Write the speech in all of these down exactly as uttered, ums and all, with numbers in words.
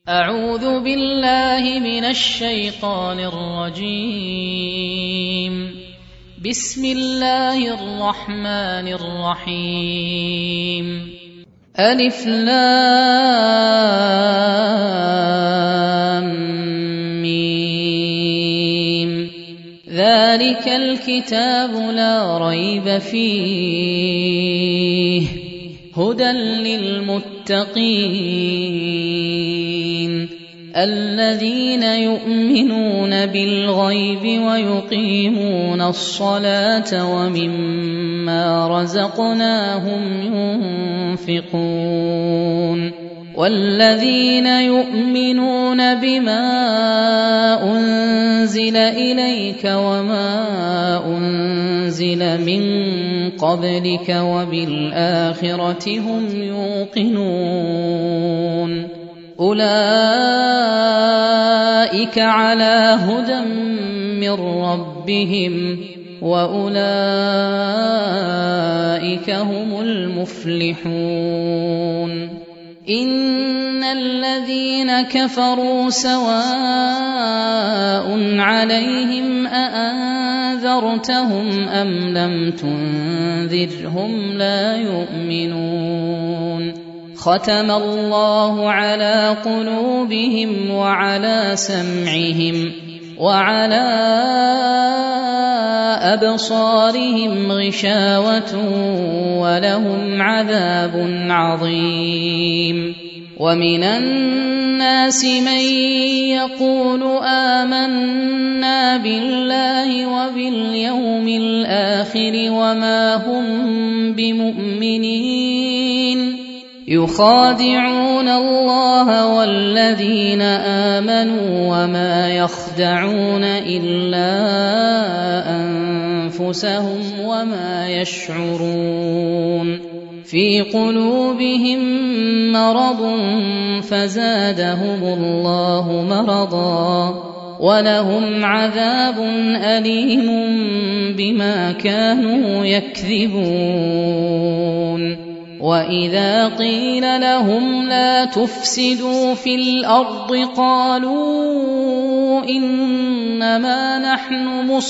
أعوذ بالله من الشيطان الرجيم. بسم الله الرحمن الرحيم. ألف لام ميم. ذلك الكتاب لا ريب فيه هدى للمتقين الذين يؤمنون بالغيب ويقيمون الصلاة ومما رزقناهم ينفقون والذين يؤمنون بما أنزل إليك وما أنزل من قبلك وبالآخرة هم يوقنون أولئك على هدى من ربهم وأولئك هم المفلحون. إن الذين كفروا سواء عليهم أأنذرتهم أم لم تنذرهم لا يؤمنون. ختم الله على قلوبهم وعلى سمعهم وعلى أبصارهم غشاوة ولهم عذاب عظيم. ومن الناس من يقول آمنا بالله وباليوم الآخر وما هم بمؤمنين يخادعون الله والذين آمنوا وما يخدعون إلا أنفسهم وما يشعرون. في قلوبهم مرض فزادهم الله مرضا ولهم عذاب أليم بما كانوا يكذبون. وإذا قيل لهم لا تفسدوا في الأرض قالوا إنما نحن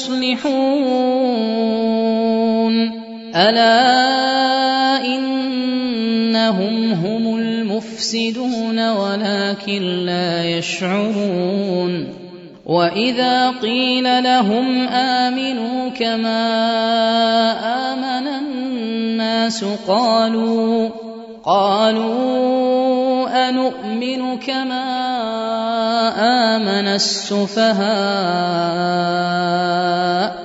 مصلحون ألا إنهم هم المفسدون ولكن لا يشعرون. وإذا قيل لهم آمنوا كما آمن الناس قالوا قالوا أنؤمن كما آمن السفهاء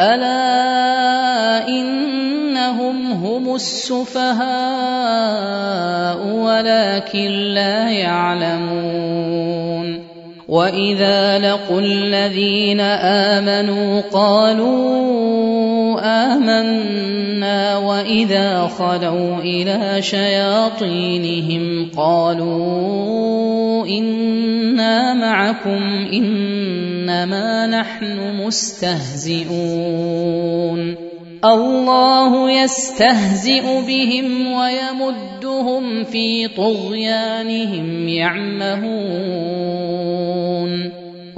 ألا إنهم هم السفهاء ولكن لا يعلمون. وإذا لقوا الذين آمنوا قالوا آمنا وإذا خلوا إلى شياطينهم قالوا إنا معكم إنما نحن مستهزئون. الله يستهزئ بهم ويمدهم في طغيانهم يعمهون.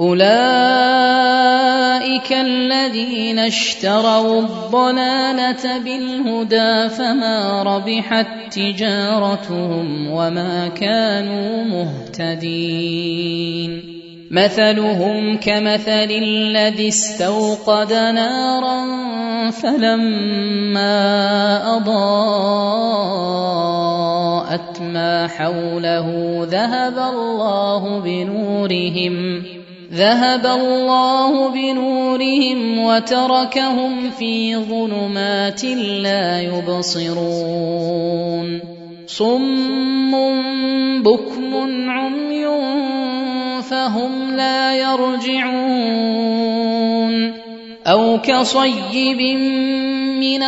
أولئك الذين اشتروا الضلالة بالهدى فما ربحت تجارتهم وما كانوا مهتدين. مثلهم كمثل الذي استوقد نارا فلما أضاءت ما حوله ذهب الله بنورهم ذهب الله بنورهم وتركهم في ظلمات لا يبصرون. صم بكم عمي فهم لا يرجعون. أو كصيب من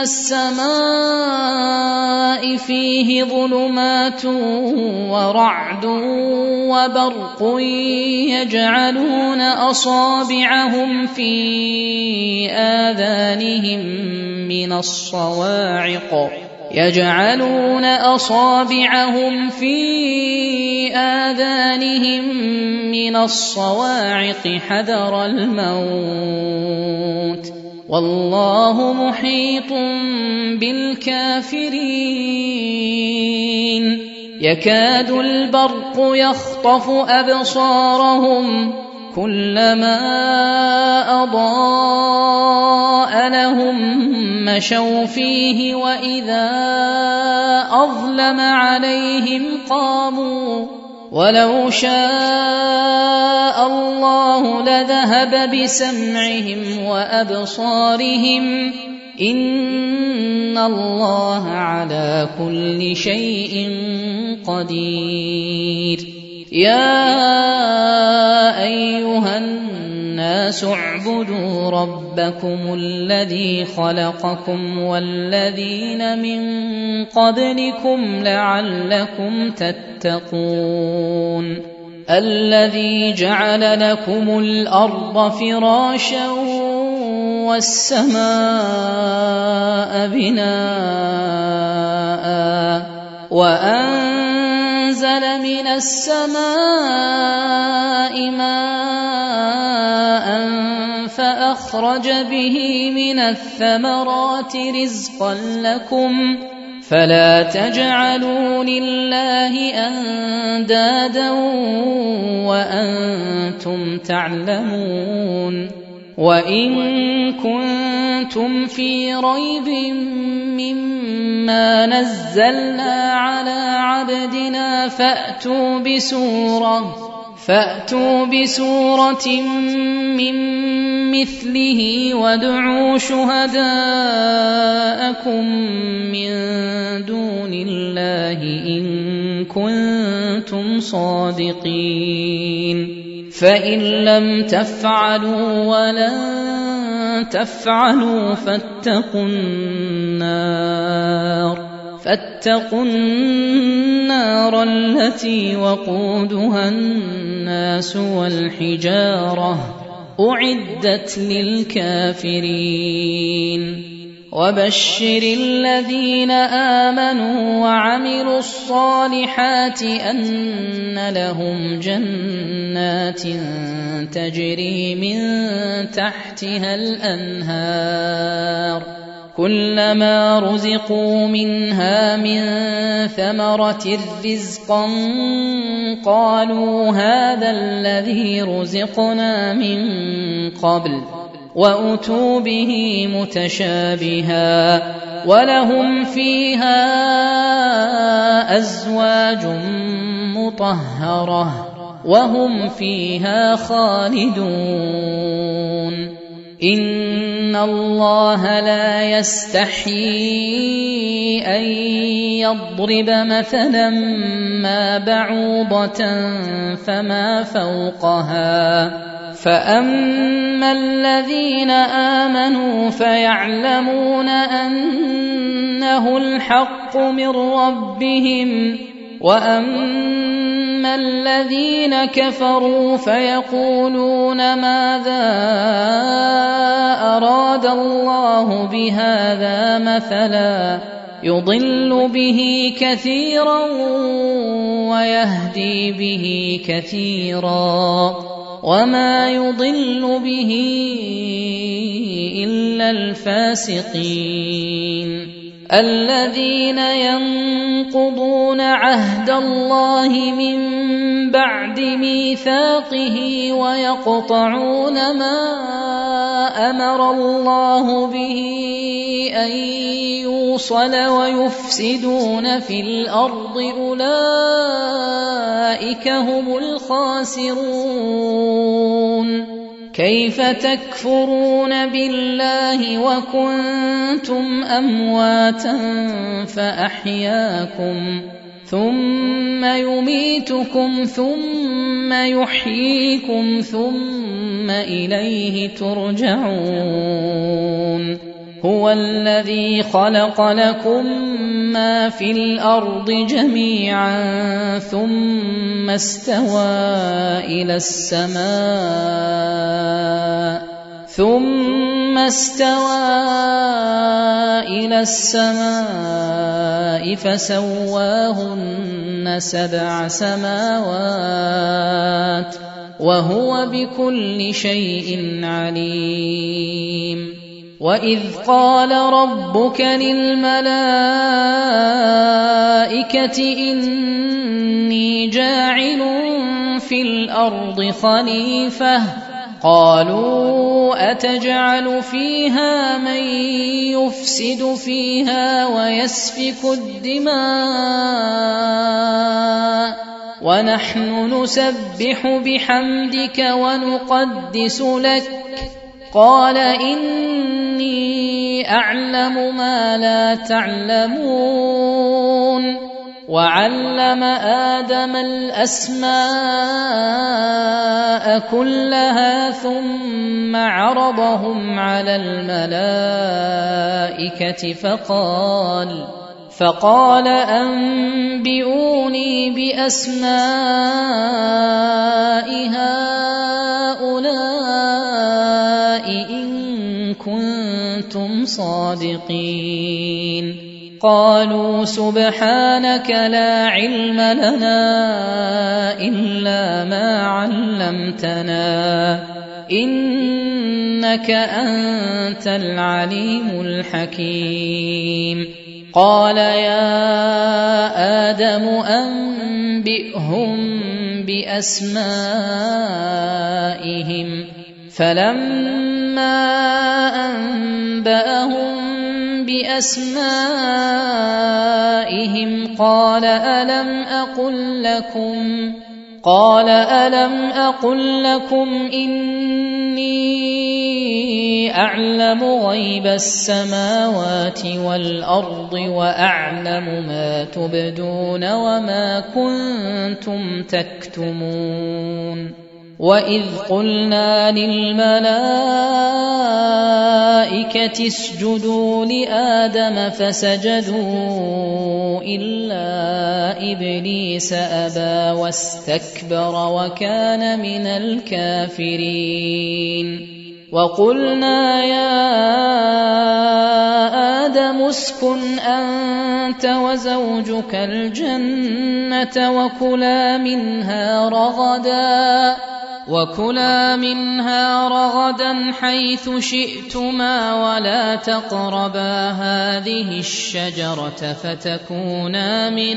السماء فيه ظلمات ورعد وبرق يجعلون أصابعهم في آذانهم من الصواعق يجعلون أصابعهم في آذانهم من الصواعق حذر الموت والله محيط بالكافرين يكاد البرق يخطف أبصارهم كلما أضاء لهم مشوا فيه وإذا أظلم عليهم قاموا ولو شاء الله لذهب بسمعهم وأبصارهم إن الله على كل شيء قدير يا أيها الناس اعبدوا ربكم الذي خلقكم والذين من قبلكم لعلكم تتقون الذي جعل لكم الأرض فراشا والسماء بناء وأنزل من السماء ماء فأخرج به من الثمرات رزقا لكم فلا تجعلوا لله أندادا وأنتم تعلمون وإن كنتم في ريب مما نزلنا على عبدنا فأتوا بسورة فأتوا بسورة من مثله وادعوا شهداءكم من دون الله إن كنتم صادقين فإن لم تفعلوا ولن تفعلوا فاتقوا النار فاتقوا النار التي وقودها الناس والحجارة أعدت للكافرين وبشر الذين آمنوا وعملوا الصالحات أن لهم جنات تجري من تحتها الأنهار كلما رزقوا منها من ثمرة رزقا قالوا هذا الذي رزقنا من قبل وأتوا به متشابها ولهم فيها أزواج مطهرة وهم فيها خالدون إن الله لا يستحيي أن يضرب مثلا ما بعوضة فما فوقها فأما الذين آمنوا فيعلمون أنه الحق من ربهم وأما الذين كفروا فيقولون ماذا أراد الله بهذا مثلا يضل به كثيرا ويهدي به كثيرا وما يضل به إلا الفاسقين الذين ينقضون عهد الله من بعد ميثاقه ويقطعون ما أمر الله به أن يوصل ويفسدون في الأرض أولئك هم الخاسرون كيف تكفرون بالله وكنتم أمواتا فأحياكم ثم يميتكم ثم يحييكم ثم إليه ترجعون هو الذي خلق لكم ما في الأرض جميعا ثم استوى إلى السماء ثم ثم استوى إلى السماء فسواهن سبع سماوات وهو بكل شيء عليم. وإذ قال ربك للملائكة إني جاعل في الأرض خليفة قالوا أتجعل فيها من يفسد فيها ويسفك الدماء ونحن نسبح بحمدك ونقدس لك قال إني أعلم ما لا تعلمون. وعلم آدم الأسماء كلها ثم عرضهم على الملائكة فقال فقال أنبئوني بأسماء هؤلاء إن كنتم صادقين. قالوا سبحانك لا علم لنا إلا ما علمتنا إنك أنت العليم الحكيم. قال يا آدم أنبئهم بأسمائهم فلما أنبأهم بأسمائهم قال ألم أقل لكم قال ألم أقل لكم إني أعلم غيب السماوات والأرض وأعلم ما تبدون وما كنتم تكتمون. وإذ قلنا للملائكة اسجدوا لآدم فسجدوا إلا إبليس أبى واستكبر وكان من الكافرين. وقلنا يا آدم اسكن أنت وزوجك الجنة وكلا منها رغدا وكلا منها رغدا حيث شئتما ولا تقربا هذه الشجرة فتكونا من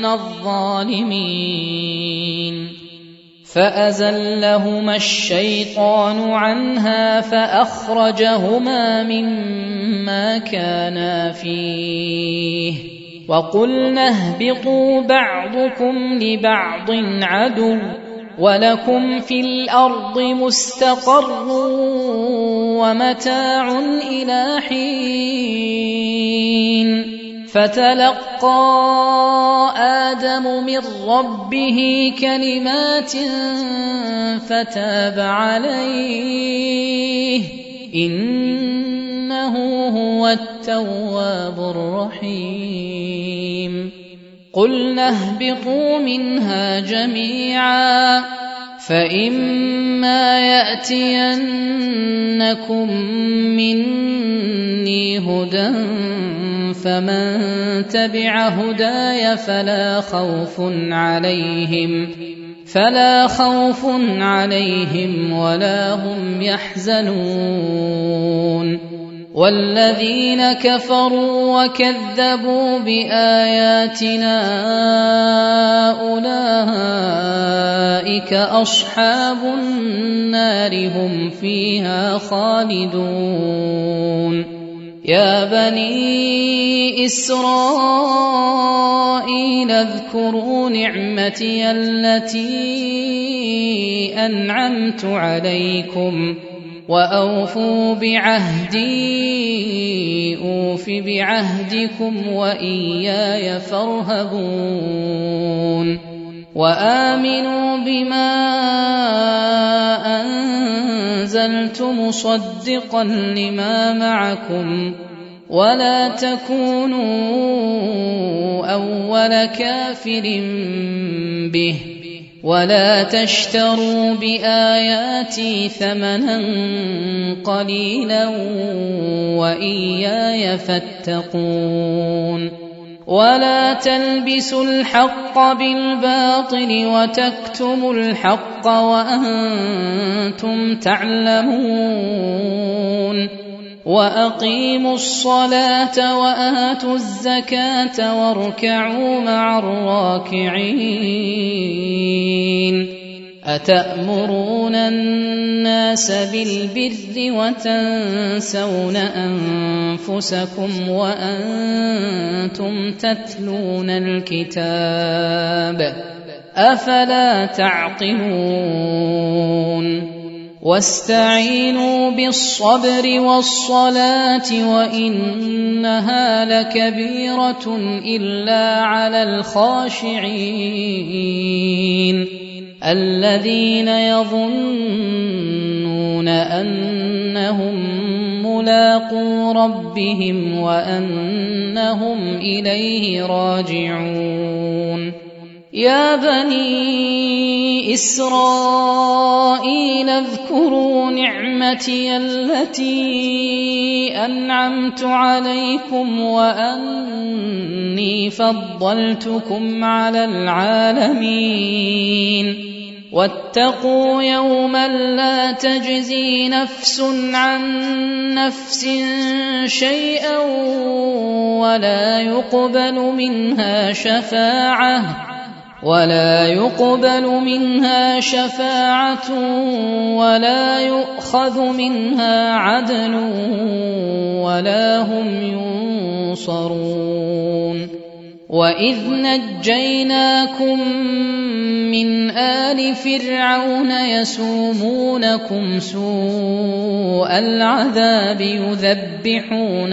الظالمين. فأزلهما الشيطان عنها فأخرجهما مما كانا فيه وقلنا اهبطوا بعضكم لبعض عدو ولكم في الأرض مستقر ومتاع إلى حين. فتلقى آدم من ربه كلمات فتاب عليه إنه هو التواب الرحيم. قلنا اهبطوا منها جميعا فإما يأتينكم مني هدى فمن تبع هداي فلا خوف عليهم فلا خوف عليهم ولا هم يحزنون. والذين كفروا وكذبوا بآياتنا أولئك أصحاب النار هم فيها خالدون. يا بني إسرائيل اذكروا نعمتي التي أنعمت عليكم وأوفوا بعهدي أوف بعهدكم وإياي فارهبون. وآمنوا بما أنزلت مصدقا لما معكم ولا تكونوا أول كافر به ولا تشتروا بآياتي ثمنا قليلا وإياي فاتقون ولا تلبسوا الحق بالباطل وتكتموا الحق وأنتم تعلمون وأقيموا الصلاة وآتوا الزكاة واركعوا مع الراكعين أتأمرون الناس بالبر وتنسون أنفسكم وأنتم تتلون الكتاب أفلا تعقلون واستعينوا بالصبر والصلاة وإنها لكبيرة إلا على الخاشعين الذين يظنون أنهم ملاقو ربهم وأنهم إليه راجعون يا بني إسرائيل اذكروا نعمتي التي أنعمت عليكم وأني فضلتكم على العالمين واتقوا يوما لا تجزي نفس عن نفس شيئا ولا يقبل منها شفاعة ولا يقبل منها شفاعة ولا يؤخذ منها عدل ولا هم ينصرون وإذ نجيناكم من آل فرعون يسومونكم سوء العذاب يذبحون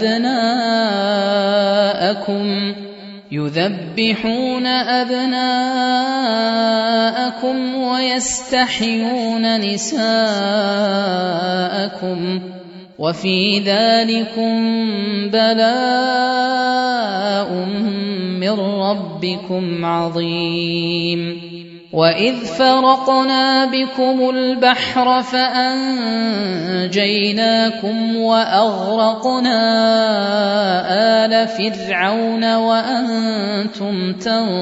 أبناءكم يذبحون أبناءكم ويستحيون نساءكم وفي ذلكم بلاء من ربكم عظيم وإذ فرقنا بكم البحر فأنجيناكم وأغرقنا آل فرعون وأنتم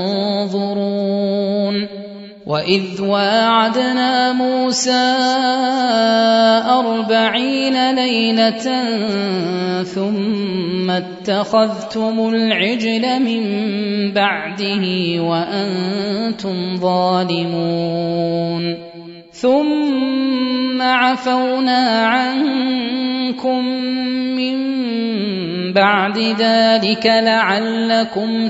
تنظرون وإذ واعدنا موسى أربعين ليلة ثم اتخذتم العجل من بعده وأنتم ظالمون ثم عفونا عنكم من بعد ذلك لعلكم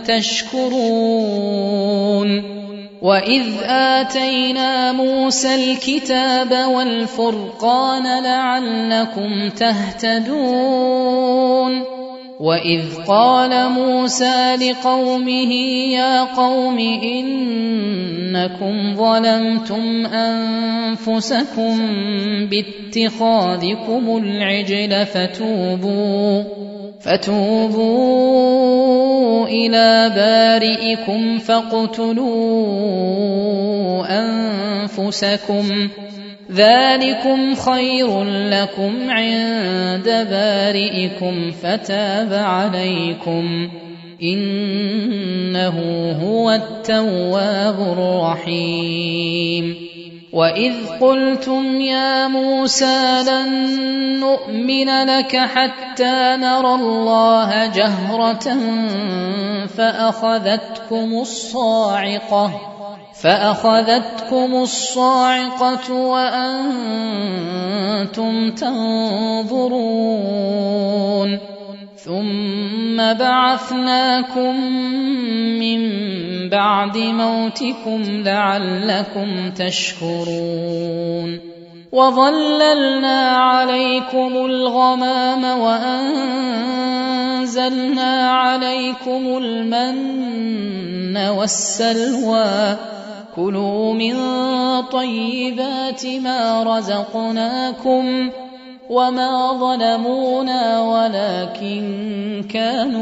تشكرون وإذ آتينا موسى الكتاب والفرقان لعلكم تهتدون وإذ قال موسى لقومه يا قوم إنكم ظلمتم أنفسكم باتخاذكم العجل فتوبوا فتوبوا إلى بارئكم فاقتلوا أنفسكم ذلكم خير لكم عند بارئكم فتاب عليكم إنه هو التواب الرحيم وإذ قلتم يا موسى لن نؤمن لك حتى نرى الله جهرة فأخذتكم الصاعقة فأخذتكم الصاعقة وأنتم تنظرون ثم بعثناكم من بعد موتكم لعلكم تشكرون وظللنا عليكم الغمام وأنزلنا عليكم المن والسلوى كلوا من طيبات ما رزقناكم وما ظلمونا ولكن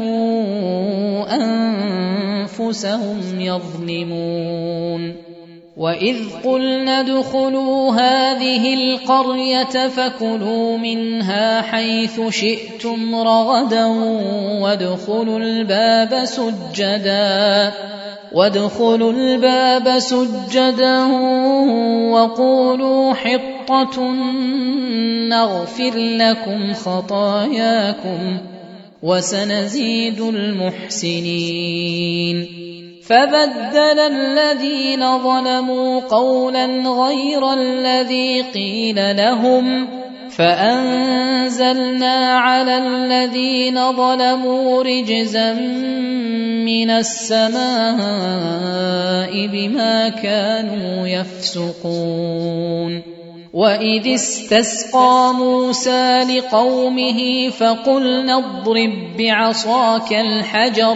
كانوا أنفسهم يظلمون وإذ قلنا ادخلوا هذه القرية فكلوا منها حيث شئتم رغدا وادخلوا الباب سجدا وادخلوا الباب سجدا وقولوا حطة نغفر لكم خطاياكم وسنزيد المحسنين. فبدل الذين ظلموا قولا غير الذي قيل لهم فأنزلنا على الذين ظلموا رجزا من السماء بما كانوا يفسقون. وإذ استسقى موسى لقومه فقلنا اضرب بعصاك الحجر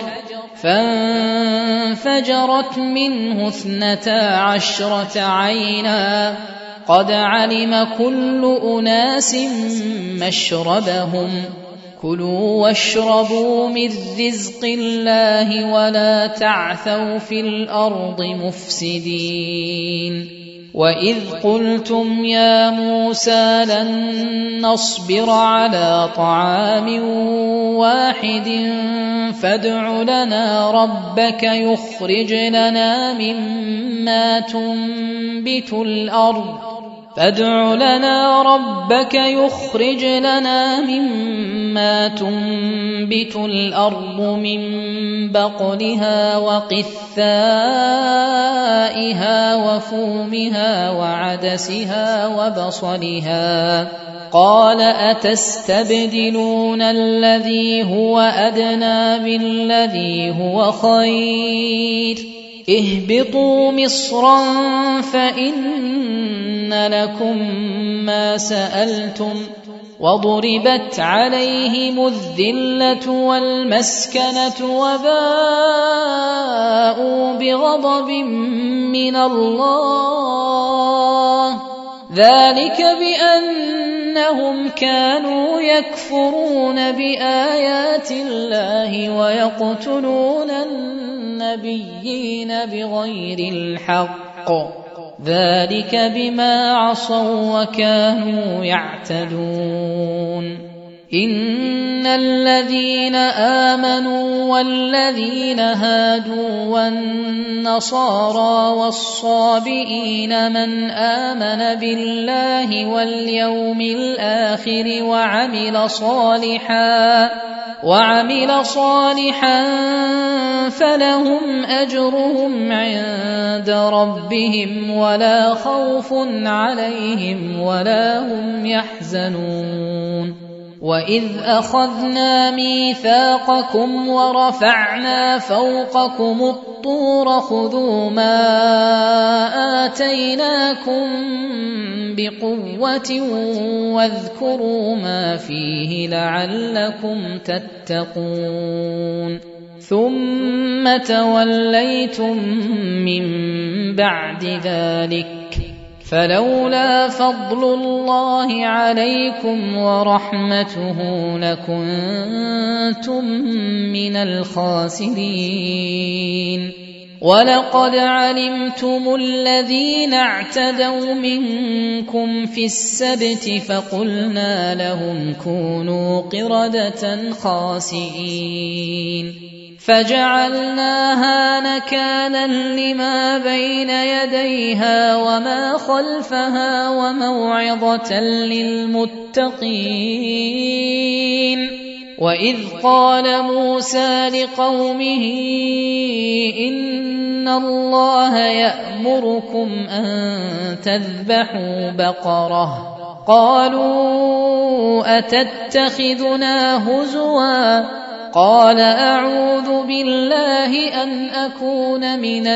فانفجرت منه اثنتا عشرة عينا قد علم كل أناس مشربهم كلوا واشربوا من رزق الله ولا تعثوا في الأرض مفسدين. وإذ قلتم يا موسى لن نصبر على طعام واحد فادع لنا ربك يخرج لنا مما تنبت الأرض فادع لنا ربك يخرج لنا مما تنبت الأرض من بقلها وقثائها وفومها وعدسها وبصلها قال أتستبدلون الذي هو أدنى بالذي هو خير اهبطوا مصرا فإن لكم ما سألتم وضربت عليهم الذلة والمسكنة وباءوا بغضب من الله ذلك بأنهم كانوا يكفرون بآيات الله ويقتلون النبيين بغير الحق ذلك بما عصوا وكانوا يعتدون. إن الذين آمنوا والذين هادوا والنصارى والصابئين من آمن بالله واليوم الآخر وعمل صالحا وعمل صالحا فلهم أجرهم عند ربهم ولا خوف عليهم ولا هم يحزنون. وإذ أخذنا ميثاقكم ورفعنا فوقكم الطور خذوا ما آتيناكم بقوة واذكروا ما فيه لعلكم تتقون. ثم توليتم من بعد ذلك فلولا فضل الله عليكم ورحمته لكنتم من الخاسرين. ولقد علمتم الذين اعتدوا منكم في السبت فقلنا لهم كونوا قردة خاسئين فجعلناها نكالا لما بين يديها وما خلفها وموعظة للمتقين. وإذ قال موسى لقومه إن الله يأمركم أن تذبحوا بقرة قالوا أتتخذنا هزوا قال أعوذ بالله أن أكون من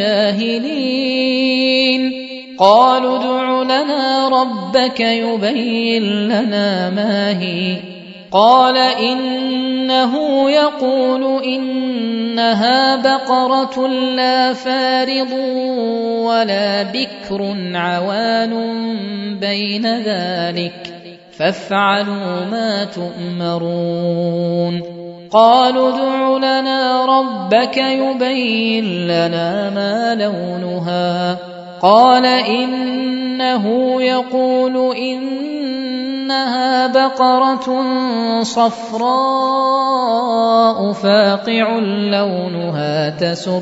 الجاهلين. قالوا ادع لنا ربك يبين لنا ما هي قال إنه يقول إنها بقرة لا فارض ولا بكر عوان بين ذلك فافعلوا ما تؤمرون. قالوا ادع لنا ربك يبين لنا ما لونها قال إنه يقول إنها بقرة صفراء فاقع لونها تسر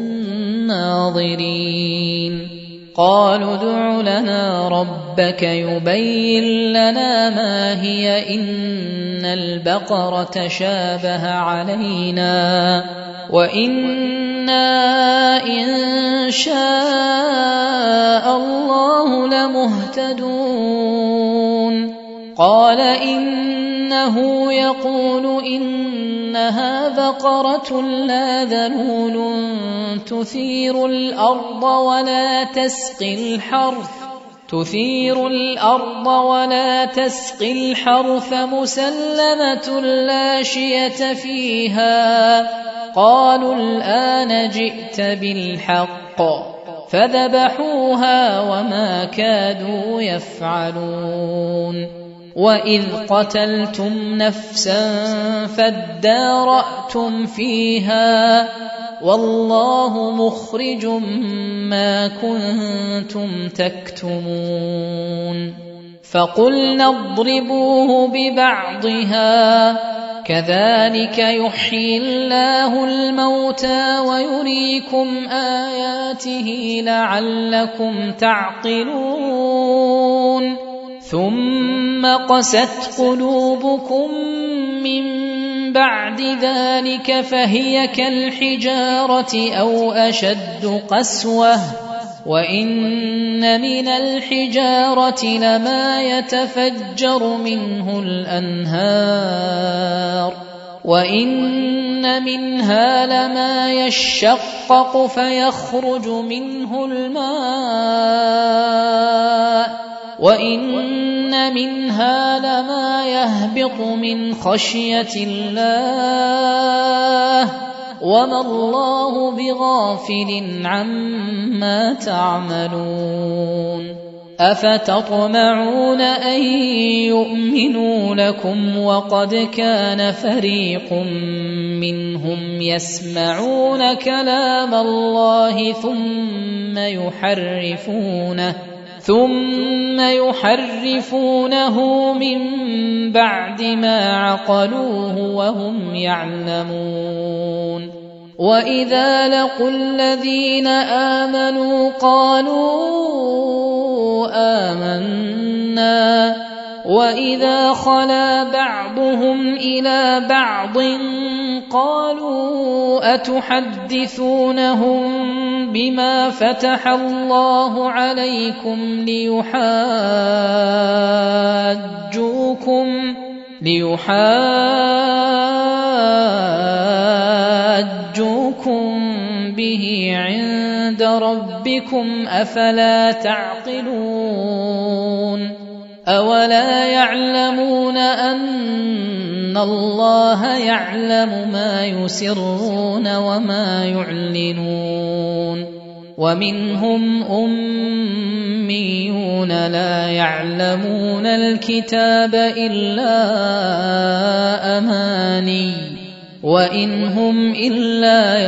الناظرين قالوا ادع لنا ربك يبين لنا ما هي إن البقرة شابه علينا وإنا إن شاء الله لمهتدون قال إنه يقول إنها بقرة لا ذلول تثير الأرض ولا تسقي الحرث تثير الأرض ولا تسقي الحرث مسلمة لا شية فيها قالوا الآن جئت بالحق فذبحوها وما كادوا يفعلون وإذ قتلتم نفسا فادارأتم فيها والله مخرج ما كنتم تكتمون فقلنا اضربوه ببعضها كذلك يحيي الله الموتى ويريكم آياته لعلكم تعقلون ثم قست قلوبكم من بعد ذلك فهي كالحجارة أو أشد قسوة وإن من الحجارة لما يتفجر منه الأنهار وإن منها لما يشقق فيخرج منه الماء وإن منها لما يهبط من خشية الله وما الله بغافل عما تعملون أفتطمعون أن يؤمنوا لكم وقد كان فريق منهم يسمعون كلام الله ثم يحرفونه ثم يحرفونه من بعد ما عقلوه وهم يعلمون وإذا لقوا الذين آمنوا قالوا آمنا وإذا خلا بعضهم إلى بعض قالوا أتحدثونهم بما فتح الله عليكم ليحاجوكم ليحاجوكم به عند ربكم أفلا تعقلون أولا يعلمون أن الله يعلم ما يسرون وما يعلنون ومنهم أميون لا يعلمون الكتاب إلا أماني وإن هم إلا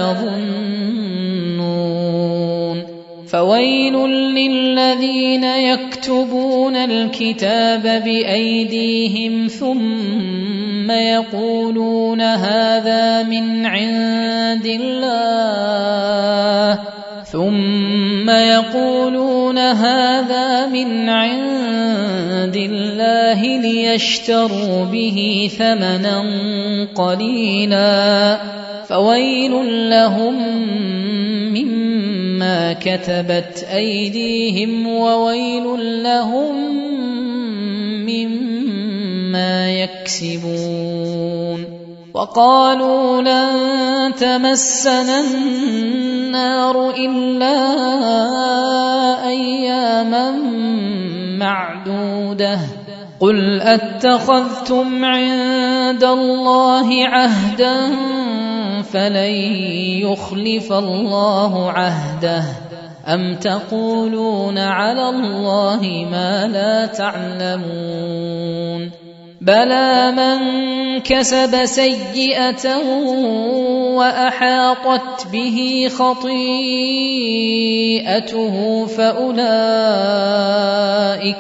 يظنون فويل للذين يكتبون الكتاب بأيديهم ثم يقولون هذا من عند الله ثم يقولون هذا من عند الله ليشتروا به ثمنا قليلا فويل لهم مما كتبت أيديهم وويل لهم مما يكسبون وقالوا لن تمسنا النار إلا أياما معدودة قل أتخذتم عند الله عهدا فلن يخلف الله عهده أم تقولون على الله ما لا تعلمون بلى من كسب سيئة وأحاطت به خطيئته فأولئك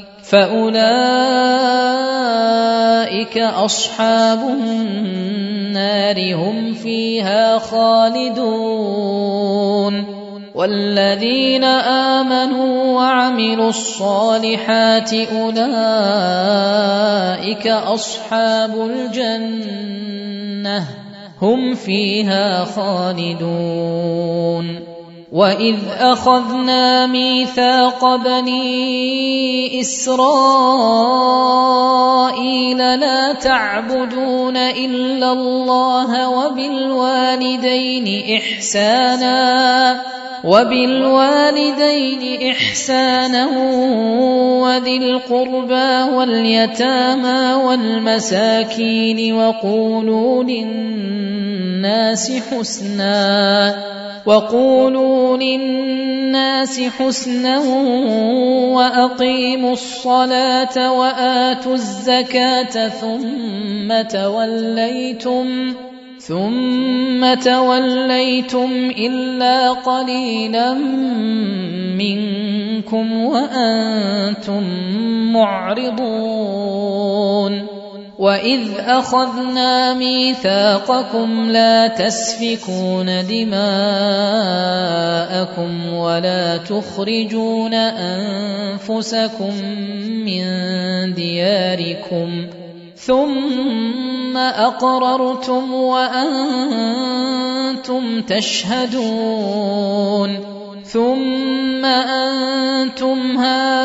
فأولئك أصحاب النار هم فيها خالدون والذين آمنوا وعملوا الصالحات أولئك أصحاب الجنة هم فيها خالدون وإذ أخذنا ميثاق بني إسرائيل لا تعبدون إلا الله وبالوالدين إحسانا وبالوالدين إحسانا وذي القربى واليتامى والمساكين وقولوا للناس حسنا وقولوا للناس حسنا وأقيموا الصلاة وآتوا الزكاة ثم توليتم ثم توليتم إلا قليلا منكم وأنتم معرضون وإذ أخذنا ميثاقكم لا تسفكون دماءكم ولا تخرجون أنفسكم من دياركم ثم أقررتم وأنتم تشهدون ثم أنتم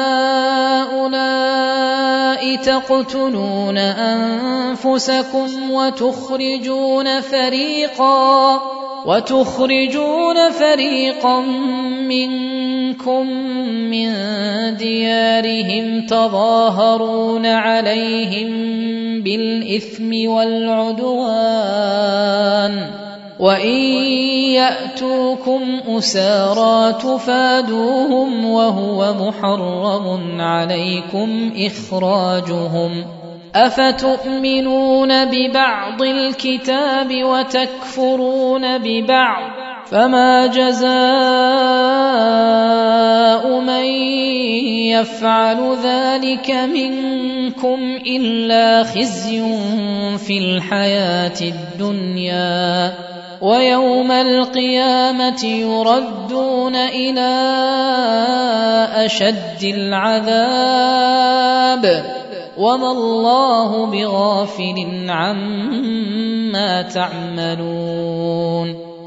هؤلاء تقتلون أنفسكم وتخرجون فريقا وتخرجون فريقا منكم من ديارهم تظاهرون عليهم بالإثم والعدوان وإن يأتوكم أسارى تفادوهم وهو محرم عليكم إخراجهم أفتؤمنون ببعض الكتاب وتكفرون ببعض فما جزاء من يفعل ذلك منكم إلا خزي في الحياة الدنيا ويوم القيامة يردون إلى أشد العذاب وما الله بغافل عما تعملون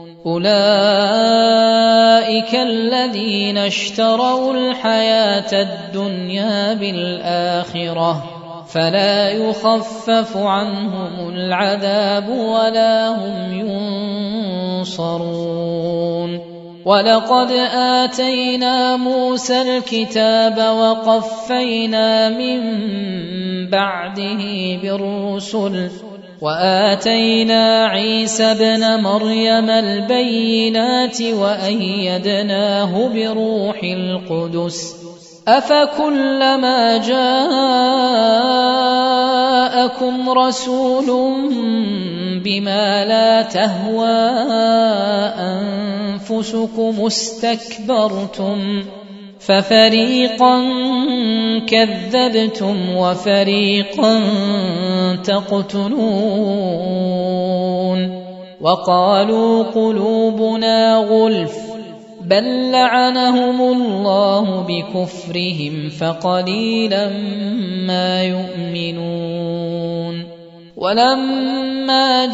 أولئك الذين اشتروا الحياة الدنيا بالآخرة فلا يخفف عنهم العذاب ولا هم ينصرون ولقد آتينا موسى الكتاب وقفينا من بعده بالرسل وآتينا عيسى ابن مريم البينات وأيدناه بروح القدس أفكلما جاءكم رسول بما لا تهوى أنفسكم استكبرتم ففريقا كذبتم وفريقا تقتلون وقالوا قلوبنا غلف بل لعنهم الله بكفرهم فقليلا ما يؤمنون ولما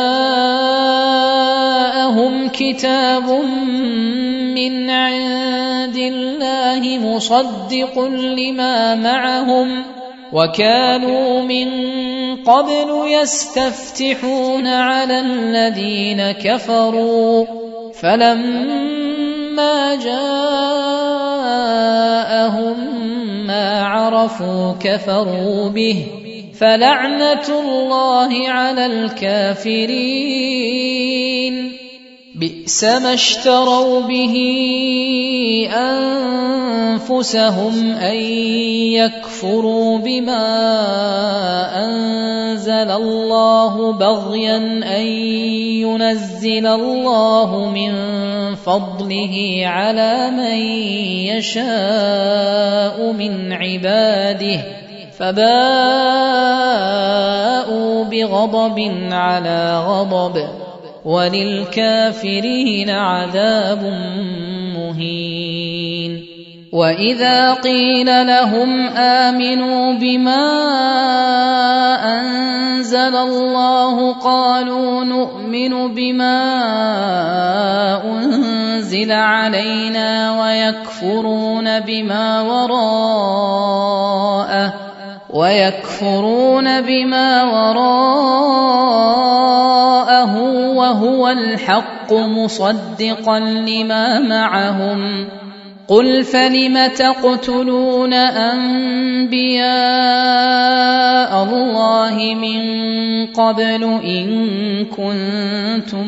جاءهم كتاب من عند الله مصدق لما معهم وكانوا من قبل يستفتحون على الذين كفروا فلما جاءهم ما عرفوا كفروا به فلعنة الله على الكافرين بئس ما اشتروا به أنفسهم أن يكفروا بما أنزل الله بغيا أن ينزل الله من فضله على من يشاء من عباده فباءوا بغضب على غضب وللكافرين عذاب مهين. وإذا قيل لهم آمنوا بما أنزل الله قالوا نؤمن بما أنزل علينا ويكفرون بما وراءه ويكفرون بما وراءه وهو الحق مصدقا لما معهم قل فلم تقتلون أنبياء الله من قبل إن كنتم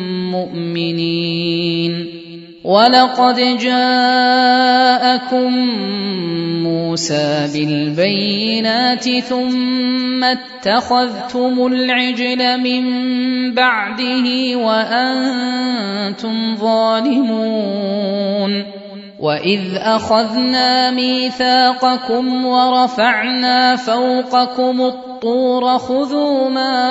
مؤمنين ولقد جاءكم موسى بالبينات ثم اتخذتم العجل من بعده وأنتم ظالمون وإذ أخذنا ميثاقكم ورفعنا فوقكم الطور خذوا ما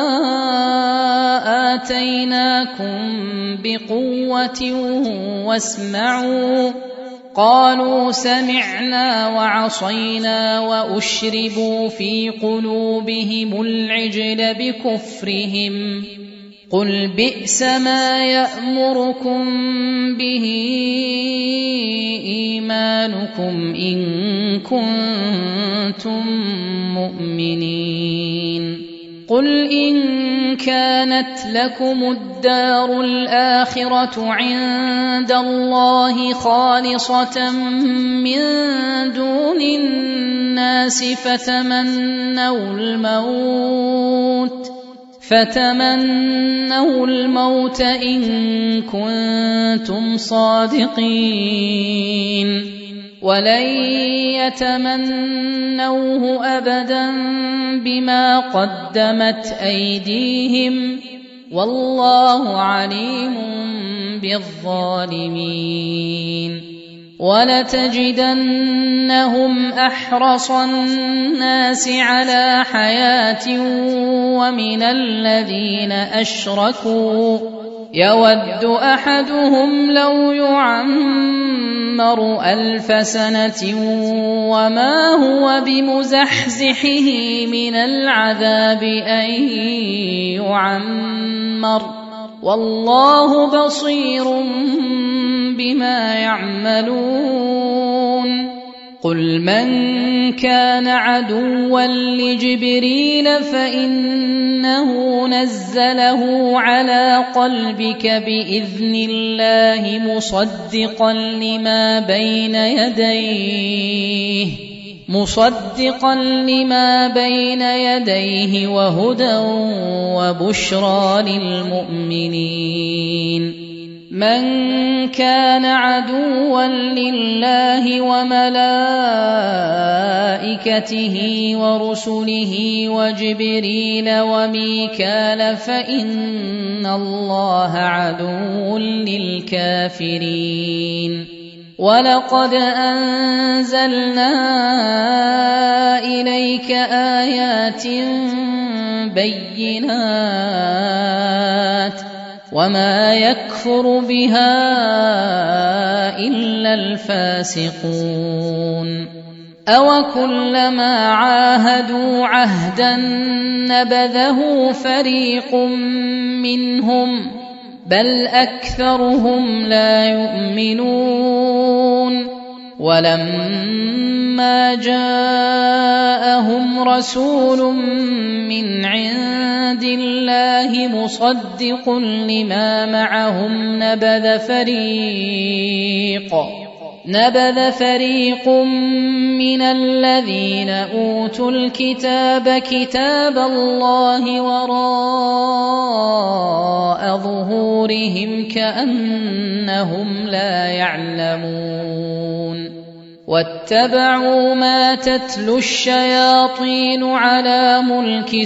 آتيناكم بقوة واسمعوا قالوا سمعنا وعصينا وأشربوا في قلوبهم العجل بكفرهم قل بئس ما يأمركم به إيمانكم إن كنتم مؤمنين قل إن كانت لكم الدار الآخرة عند الله خالصة من دون الناس فتمنوا الموت فتمنوا الموت إن كنتم صادقين ولن يتمنوه أبدا بما قدمت أيديهم والله عليم بالظالمين ولتجدنهم أحرص الناس على حياة ومن الذين أشركوا يود أحدهم لو يعمر ألف سنة وما هو بمزحزحه من العذاب أن يعمر والله بصير بما يعملون قل من كان عدوا لجبريل فإنه نزله على قلبك بإذن الله مصدقا لما بين يديه مصدقا لما بين يديه وهدى وبشرى للمؤمنين من كان عدوا لله وملائكته ورسله وجبريل وميكال فإن الله عدو للكافرين ولقد أنزلنا إليك آيات بينات وما يكفر بها إلا الفاسقون أوكلما عاهدوا عهدا نبذه فريق منهم بل أكثرهم لا يؤمنون ولما جاءهم رسول من عند الله مصدق لما معهم نبذ فريق نبذ فريق من الذين أوتوا الكتاب كتاب الله وراء ظهورهم كأنهم لا يعلمون واتبعوا ما تتلو الشياطين على ملك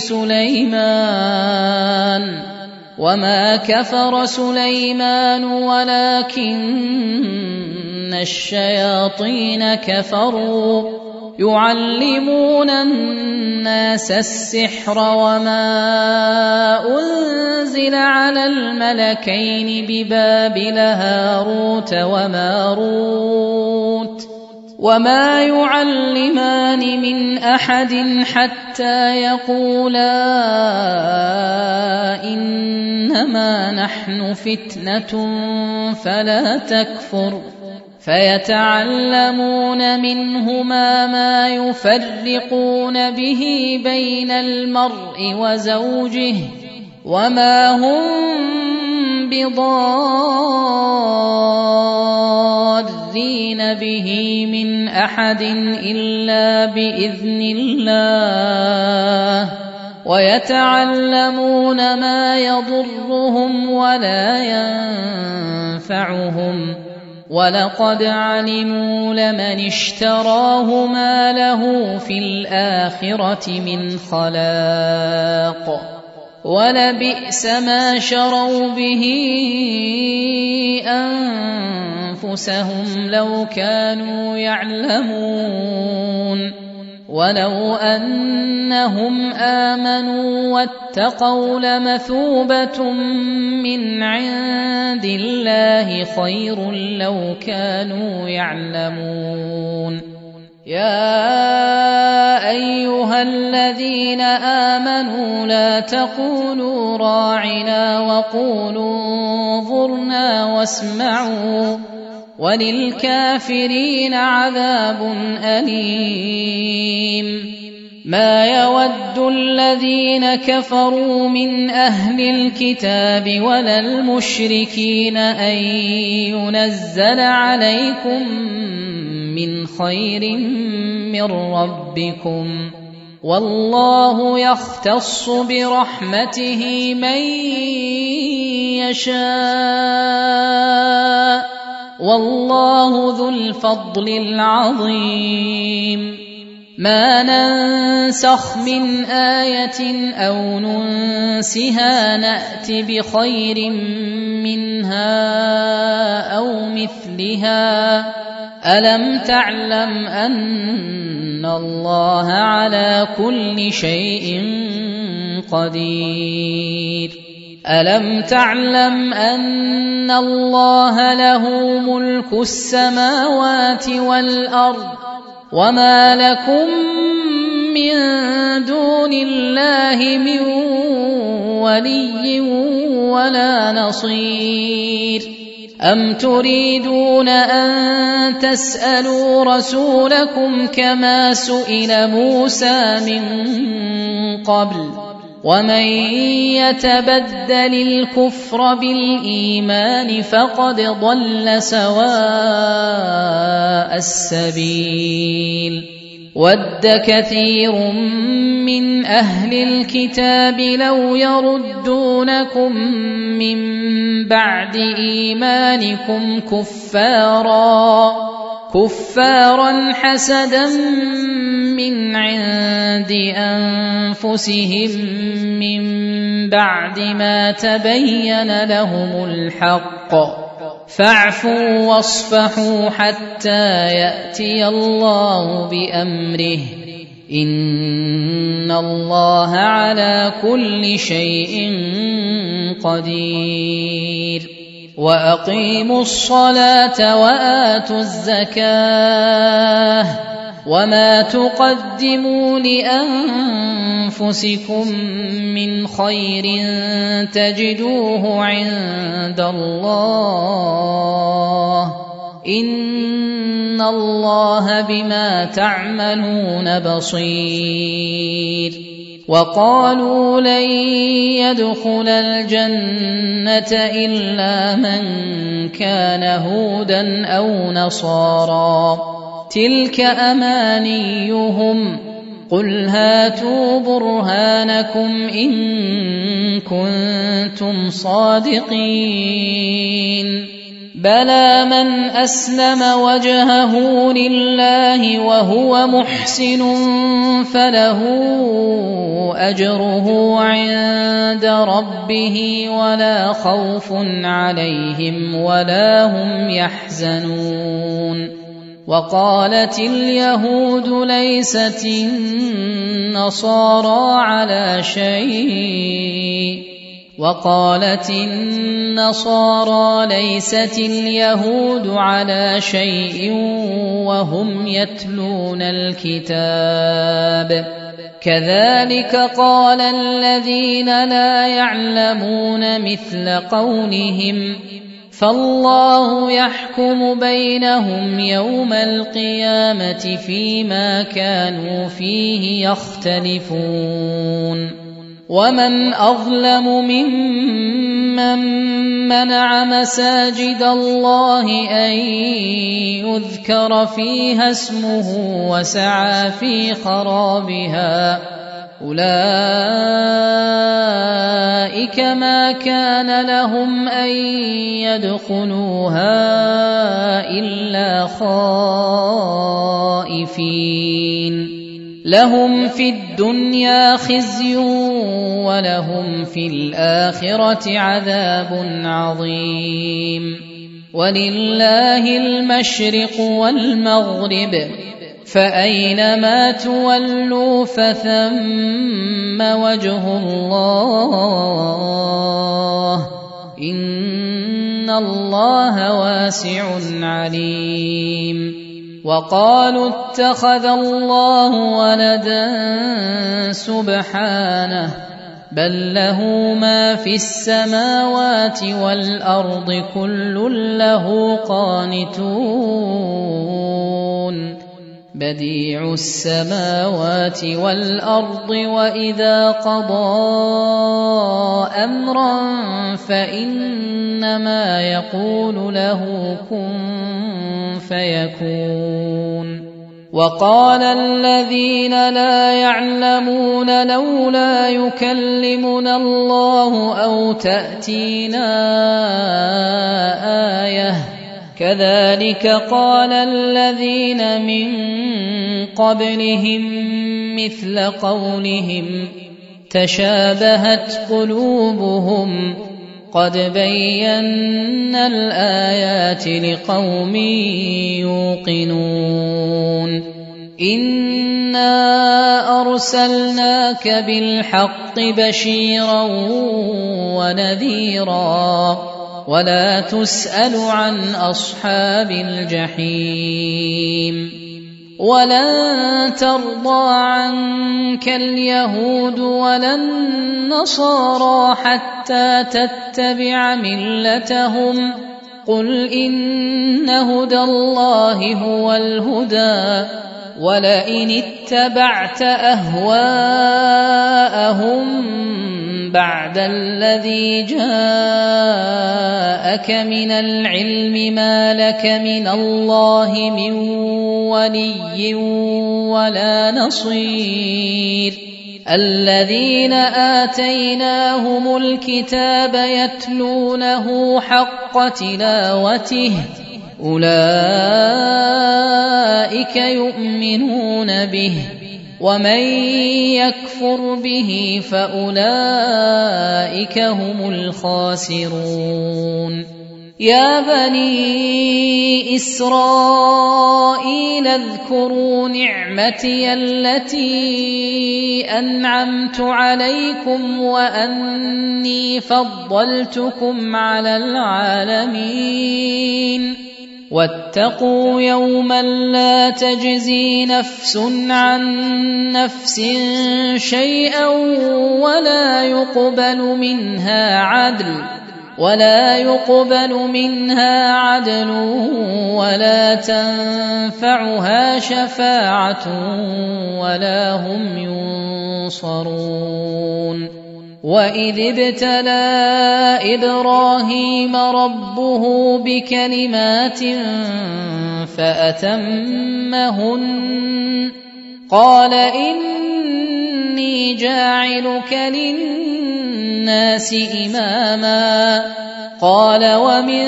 سليمان وما كفر سليمان ولكن الشياطين كفروا يعلمون الناس السحر وما أنزل على الملكين ببابل هاروت وماروت وما يعلمان من أحد حتى يقولا إنما نحن فتنة فلا تكفر فيتعلمون منهما ما يفرقون به بين المرء وزوجه وما هم بضارين به من أحد إلا بإذن الله ويتعلمون ما يضرهم ولا ينفعهم ولقد علموا لمن اشتراه ما له في الآخرة من خلاق ولبئس ما شروا به أنفسهم لو كانوا يعلمون ولو أنهم آمنوا واتقوا لمثوبة من عند الله خير لو كانوا يعلمون يا أيها الذين آمنوا لا تقولوا راعنا وقولوا انظرنا واسمعوا وللكافرين عذاب أليم ما يود الذين كفروا من أهل الكتاب ولا المشركين أن ينزل عليكم من خير من ربكم والله يختص برحمته من يشاء والله ذو الفضل العظيم ما ننسخ من آية أو ننسها نأت بخير منها أو مثلها ألم تعلم أن الله على كل شيء قدير ألم تعلم أن الله له ملك السماوات والأرض وما لكم من دون الله من ولي ولا نصير أم تريدون أن تسألوا رسولكم كما سئل موسى من قبل ومن يتبدل الكفر بالإيمان فقد ضل سواء السبيل ود كثير من أهل الكتاب لو يردونكم من بعد إيمانكم كفارا كفارا حسدا من عند أنفسهم من بعد ما تبين لهم الحق فاعفوا واصفحوا حتى يأتي الله بأمره إن الله على كل شيء قدير وأقيموا الصلاة وآتوا الزكاة وما تقدموا لأنفسكم من خير تجدوه عند الله إن الله بما تعملون بصير. وقالوا لن يدخل الجنة إلا من كان هودا أو نصارى تلك أمانيهم قل هاتوا برهانكم إن كنتم صادقين. بلى من أسلم وجهه لله وهو محسن فله أجره عند ربه ولا خوف عليهم ولا هم يحزنون. وقالت اليهود ليست النصارى على شيء وقالت النصارى ليست اليهود على شيء وهم يتلون الكتاب كذلك قال الذين لا يعلمون مثل قولهم فالله يحكم بينهم يوم القيامة فيما كانوا فيه يختلفون. ومن أظلم ممن منع مساجد الله أن يذكر فيها اسمه وسعى في خرابها أولئك ما كان لهم أن يدخلوها إلا خائفين لهم في الدنيا خزي ولهم في الآخرة عذاب عظيم. ولله المشرق والمغرب فأينما تولوا فثم وجه الله إن الله واسع عليم. وقالوا اتخذ الله ولدا سبحانه بل له ما في السماوات والأرض كل له قانتون بديع السماوات والأرض وإذا قضى أمرا فإنما يقول له كن فيكون. وقال الذين لا يعلمون لولا يكلمنا الله أو تأتينا آية كذلك قال الذين من قبلهم مثل قولهم تشابهت قلوبهم قد بينا الآيات لقوم يوقنون. إنا أرسلناك بالحق بشيرا ونذيرا ولا تسأل عن أصحاب الجحيم. ولن ترضى عنك اليهود ولا النصارى حتى تتبع ملتهم قل إن هدى الله هو الهدى ولئن اتبعت أهواءهم بعد الذي جاءك من العلم ما لك من الله من ولي ولا نصير. الذين آتيناهم الكتاب يتلونه حق تلاوته أولئك يؤمنون به ومن يكفر به فأولئك هم الخاسرون. يا بني إسرائيل اذكروا نعمتي التي أنعمت عليكم وأني فضلتكم على العالمين. واتقوا يوما لا تجزي نفس عن نفس شيئا ولا يقبل منها عدل ولا يقبل منها عدل ولا تنفعها شفاعة ولا هم ينصرون. وإذ ابتلى إبراهيم ربه بكلمات فأتمهن قال إني جاعلك للناس إماما قال ومن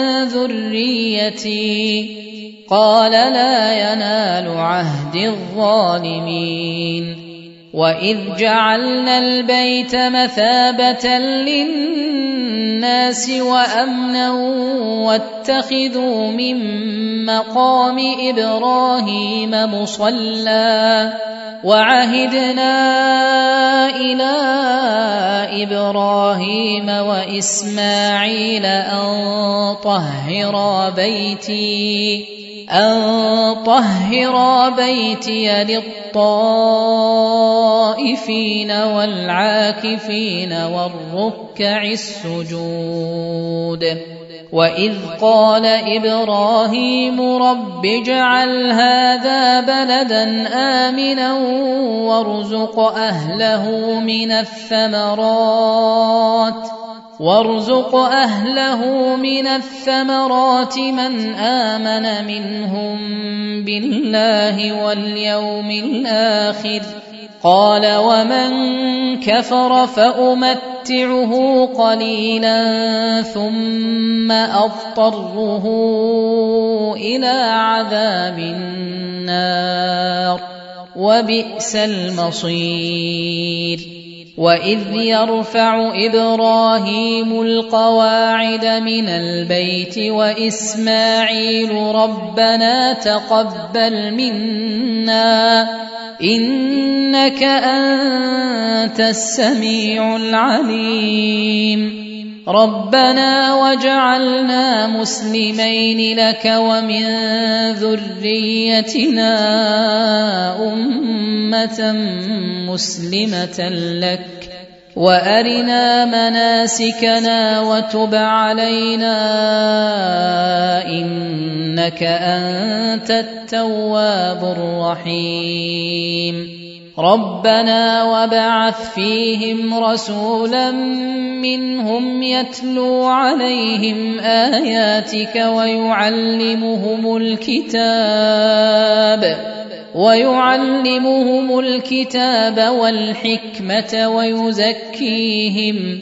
ذريتي قال لا ينال عهد الظالمين. وإذ جعلنا البيت مثابة للناس وأمنا واتخذوا من مقام إبراهيم مصلى وعهدنا إلى إبراهيم وإسماعيل أن طهرا بيتي أن طهرا بيتي للطائفين والعاكفين والركع السجود. وإذ قال إبراهيم رب اجعل هذا بلدا آمنا وارزق أهله من الثمرات وارزق أهله من الثمرات من آمن منهم بالله واليوم الآخر قال ومن كفر فأمتعه قليلا ثم أضطره إلى عذاب النار وبئس المصير. وإذ يرفع إبراهيم القواعد من البيت وإسماعيل ربنا تقبل منا إنك أنت السميع العليم ربنا وجعلنا مسلمين لك ومن ذريتنا أمة مسلمة لك وأرنا مناسكنا وتب علينا إنك أنت التواب الرحيم. ربنا وابعث فيهم رسولا منهم يتلو عليهم آياتك ويعلمهم الكتاب ويعلمهم الكتاب والحكمة ويزكيهم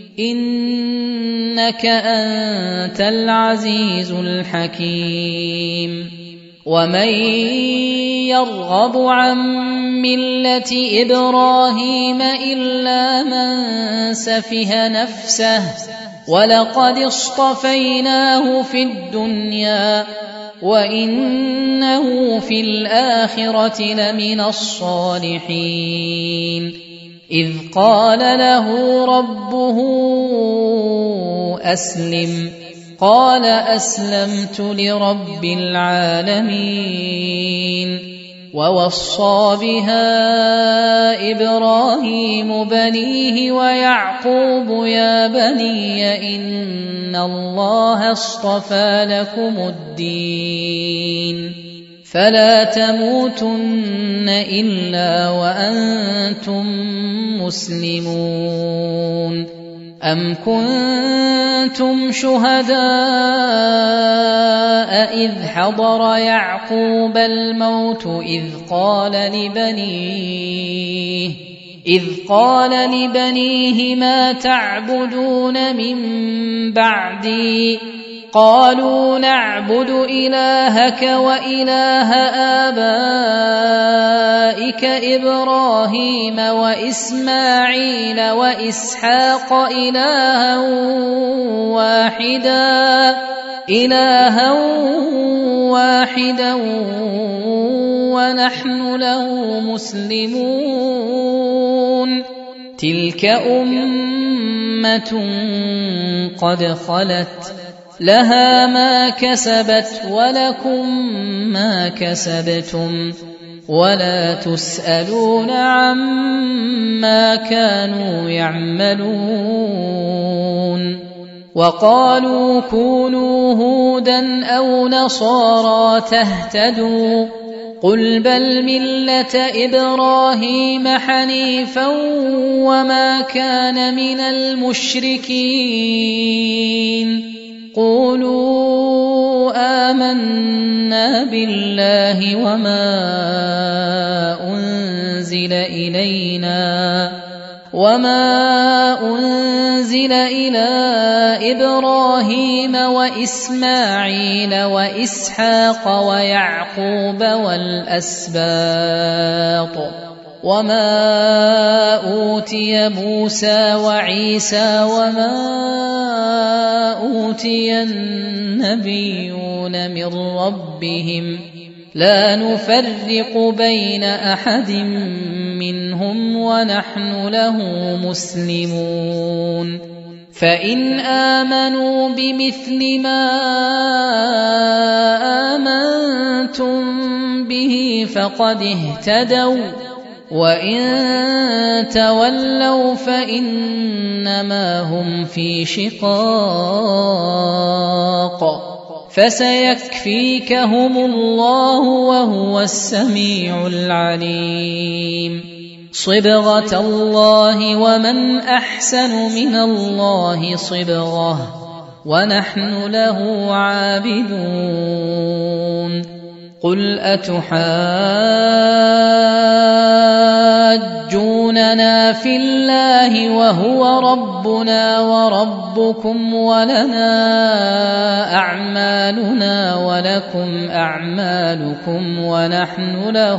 إنك أنت العزيز الحكيم. ومن يرغب عن ملة إبراهيم إلا من سفه نفسه ولقد اصطفيناه في الدنيا وإنه في الآخرة لمن الصالحين. إذ قال له ربه أسلم قال أسلمت لرب العالمين. ووصى بها إبراهيم بنيه ويعقوب يا بني إن الله اصطفى لكم الدين فلا تموتن إلا وأنتم مسلمون. أم كنتم شهداء إذ حضر يعقوب الموت إذ قال لبنيه إذ قال لبنيه ما تعبدون من بعدي قالوا نعبد إلهك وإله آبائك إبراهيم وإسماعيل وإسحاق إلها واحدا إلها واحدا ونحن له مسلمون. تلك أمة قد خلت لها ما كسبت ولكم ما كسبتم ولا تسألون عما كانوا يعملون. وقالوا كونوا هودا أو نصارى تهتدوا قل بل ملة إبراهيم حنيفا وما كان من المشركين قولوا آمنا بالله وما أنزل إلينا وما أنزل إلى إبراهيم وإسماعيل وإسحاق ويعقوب والأسباط وما أوتي موسى وعيسى وما أوتي النبيون من ربهم لا نفرق بين أحد منهم ونحن له مسلمون فإن آمنوا بمثل ما آمنتم به فقد اهتدوا وإن تولوا فإنما هم في شقاق فسيكفيكهم الله وهو السميع العليم صبغة الله ومن أحسن من الله صبغة ونحن له عابدون قل أتحاجوننا في الله وهو ربنا وربكم ولنا أعمالنا ولكم أعمالكم ونحن له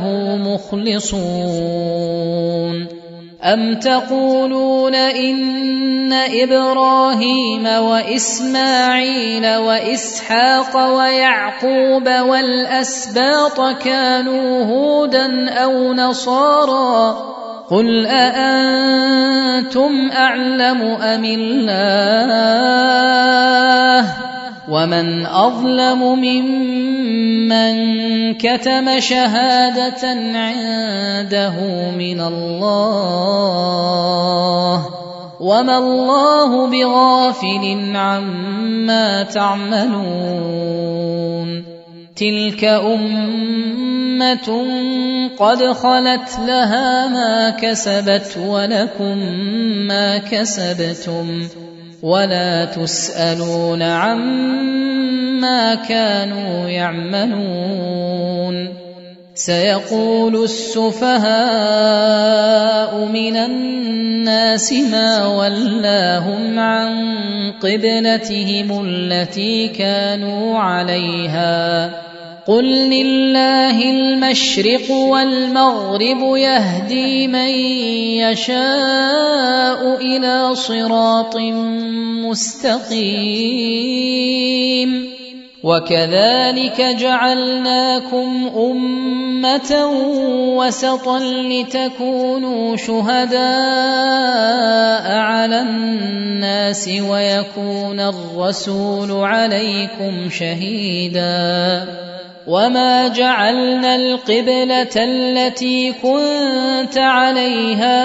مخلصون أم تقولون إن إبراهيم وإسماعيل وإسحاق ويعقوب والأسباط كانوا هودا أو نصارى قل أأنتم أعلم أم الله ومن أظلم ممن كتم شهادة عنده من الله وما الله بغافل عما تعملون تلك أمة قد خلت لها ما كسبت ولكم ما كسبتم ولا تسألون عما كانوا يعملون سيقول السفهاء من الناس ما ولاهم عن قبلتهم التي كانوا عليها قل لله المشرق والمغرب يهدي من يشاء إلى صراط مستقيم وكذلك جعلناكم أمة وسطا لتكونوا شهداء على الناس ويكون الرسول عليكم شهيدا وما جعلنا القبلة التي كنت عليها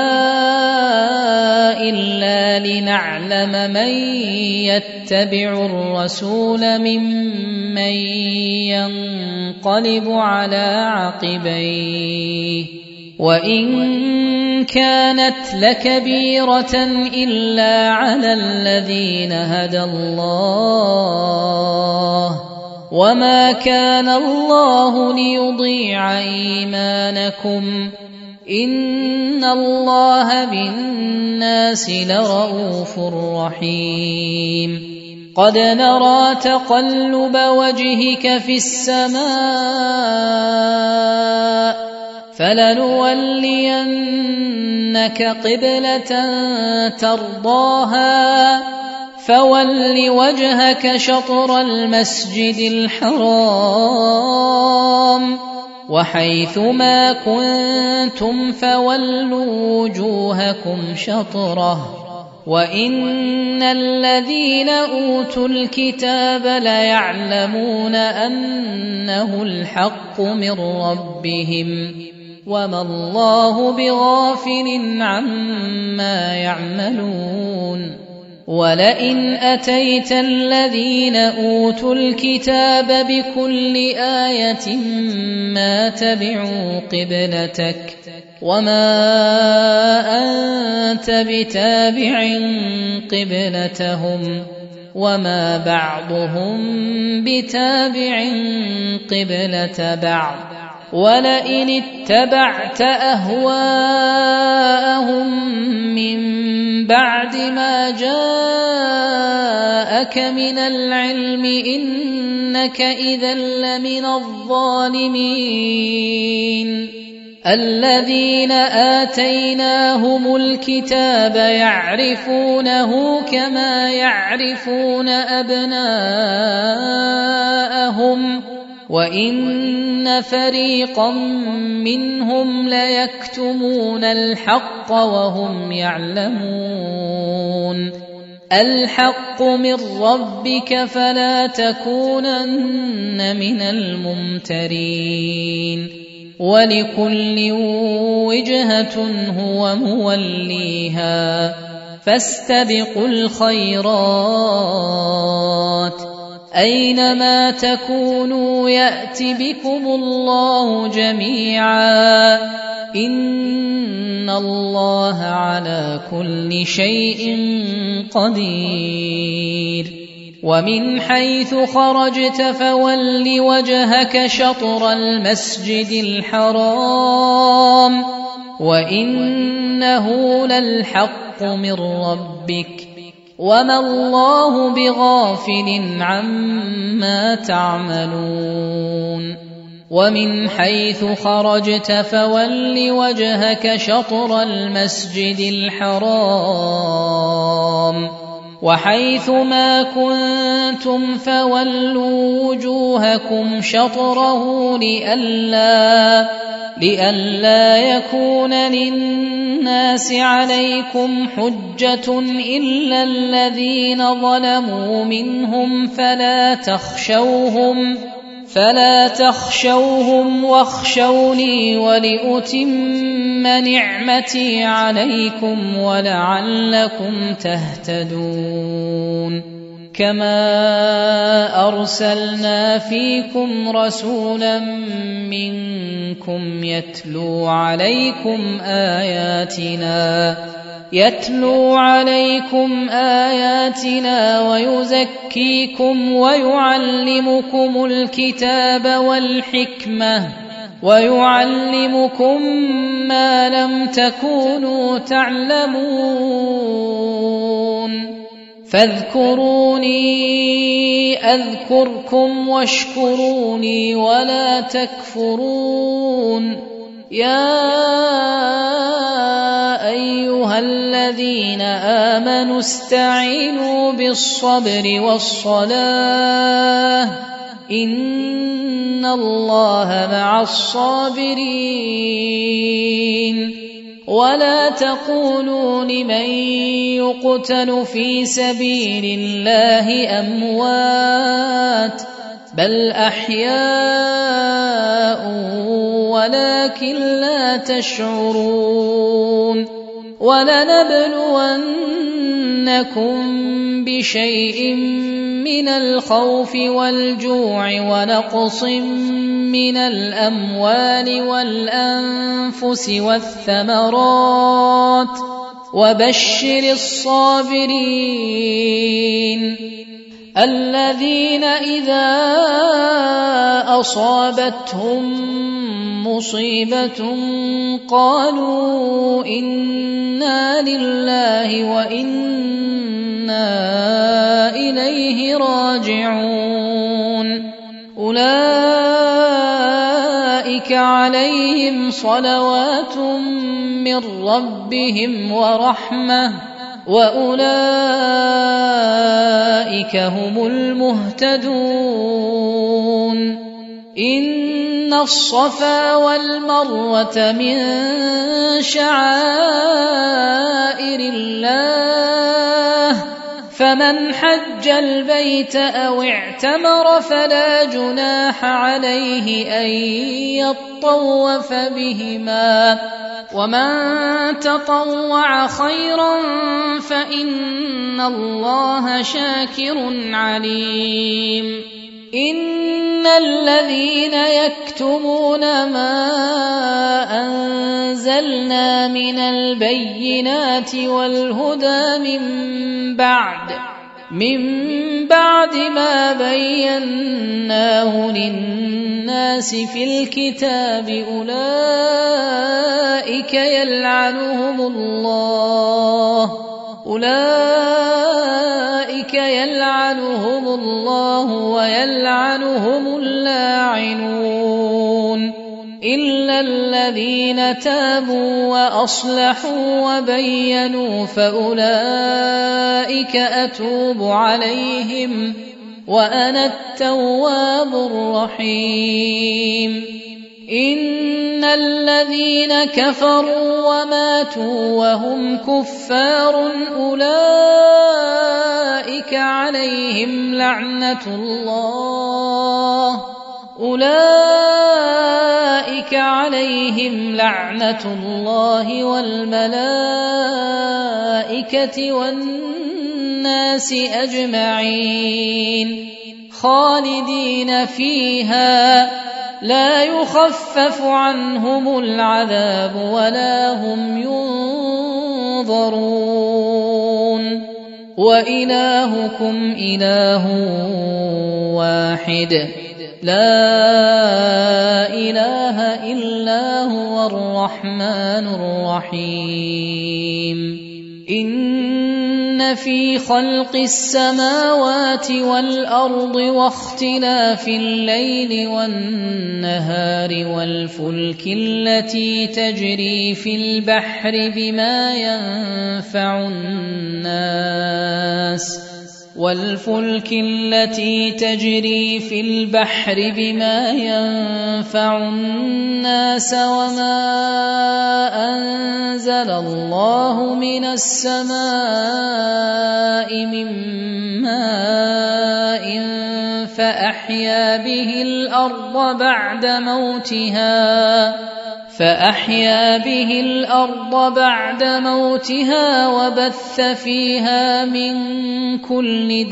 إلا لنعلم من يتبع الرسول ممن ينقلب على عقبيه وإن كانت لكبيرة إلا على الذين هدى الله وما كان الله ليضيع إيمانكم إن الله بالناس لرءوف رحيم قد نرى تقلب وجهك في السماء فلنولينك قبلة ترضاها فول وجهك شطر المسجد الحرام وحيث ما كنتم فولوا وجوهكم شطره وإن الذين أوتوا الكتاب ليعلمون أنه الحق من ربهم وما الله بغافل عما يعملون ولئن أتيت الذين أوتوا الكتاب بكل آية ما تبعوا قبلتك وما أنت بتابع قبلتهم وما بعضهم بتابع قبلة بعض ولئن اتبعت أهواءهم من بعد ما جاءك من العلم إنك إذا لمن الظالمين الذين آتيناهم الكتاب يعرفونه كما يعرفون أبناءهم وإن فريقا منهم ليكتمون الحق وهم يعلمون الحق من ربك فلا تكونن من الممترين ولكل وجهة هو موليها فاستبقوا الخيرات أينما تكونوا يأت بكم الله جميعا إن الله على كل شيء قدير ومن حيث خرجت فول وجهك شطر المسجد الحرام وإنه للحق من ربك وما الله بغافل عما تعملون ومن حيث خرجت فول وجهك شطر المسجد الحرام وحيث ما كنتم فولوا وجوهكم شطره لئلا لئلا يكون للناس عليكم حجة إلا الذين ظلموا منهم فلا تخشوهم فلا تخشوهم واخشوني ولأتم نعمتي عليكم ولعلكم تهتدون كما أرسلنا فيكم رسولا منكم يتلو عليكم آياتنا يتلو عليكم آياتنا ويزكيكم ويعلمكم الكتاب والحكمة ويعلمكم ما لم تكونوا تعلمون فاذكروني أذكركم واشكروني ولا تكفرون يا أيها الذين آمنوا استعينوا بالصبر والصلاة إن الله مع الصابرين ولا تقولوا لمن يقتل في سبيل الله أموات بل أحياء ولكن لا تشعرون ولنبلونكم بشيء من الخوف والجوع ونقص من الأموال والأنفس والثمرات وبشر الصابرين الذين إذا أصابتهم مصيبة قالوا إنا لله وإنا إليه راجعون أولئك عليهم صلوات من ربهم ورحمة وأولئك هم المهتدون إن الصفا والمروة من شعائر الله فمن حج البيت أو اعتمر فلا جناح عليه أن يطوف بهما ومن تطوع خيرا فإن الله شاكر عليم إن الذين يكتمون ما أنزلنا من البينات والهدى من بعد من بعد ما بيناه للناس في الكتاب أولئك يلعنهم الله أولئك يلعنهم الله ويلعنهم اللاعنون إلا الذين تابوا وأصلحوا وبينوا فأولئك أتوب عليهم وأنا التواب الرحيم إن الذين كفروا وماتوا وهم كفار أولئك عليهم لعنة الله أولئك عليهم لعنة الله والملائكة والناس أجمعين خالدين فيها لا يخفف عنهم العذاب ولا هم ينظرون وإلهكم إله واحد لا إله إلا هو الرحمن الرحيم إن في خلق السماوات والأرض واختلاف الليل والنهار والفلك التي تجري في البحر بما ينفع الناس والفلك التي تجري في البحر بما ينفع الناس وما أنزل الله من السماء من ماء فأحيا به الأرض بعد موتها فأحيا به الأرض بعد موتها وبث فيها من كل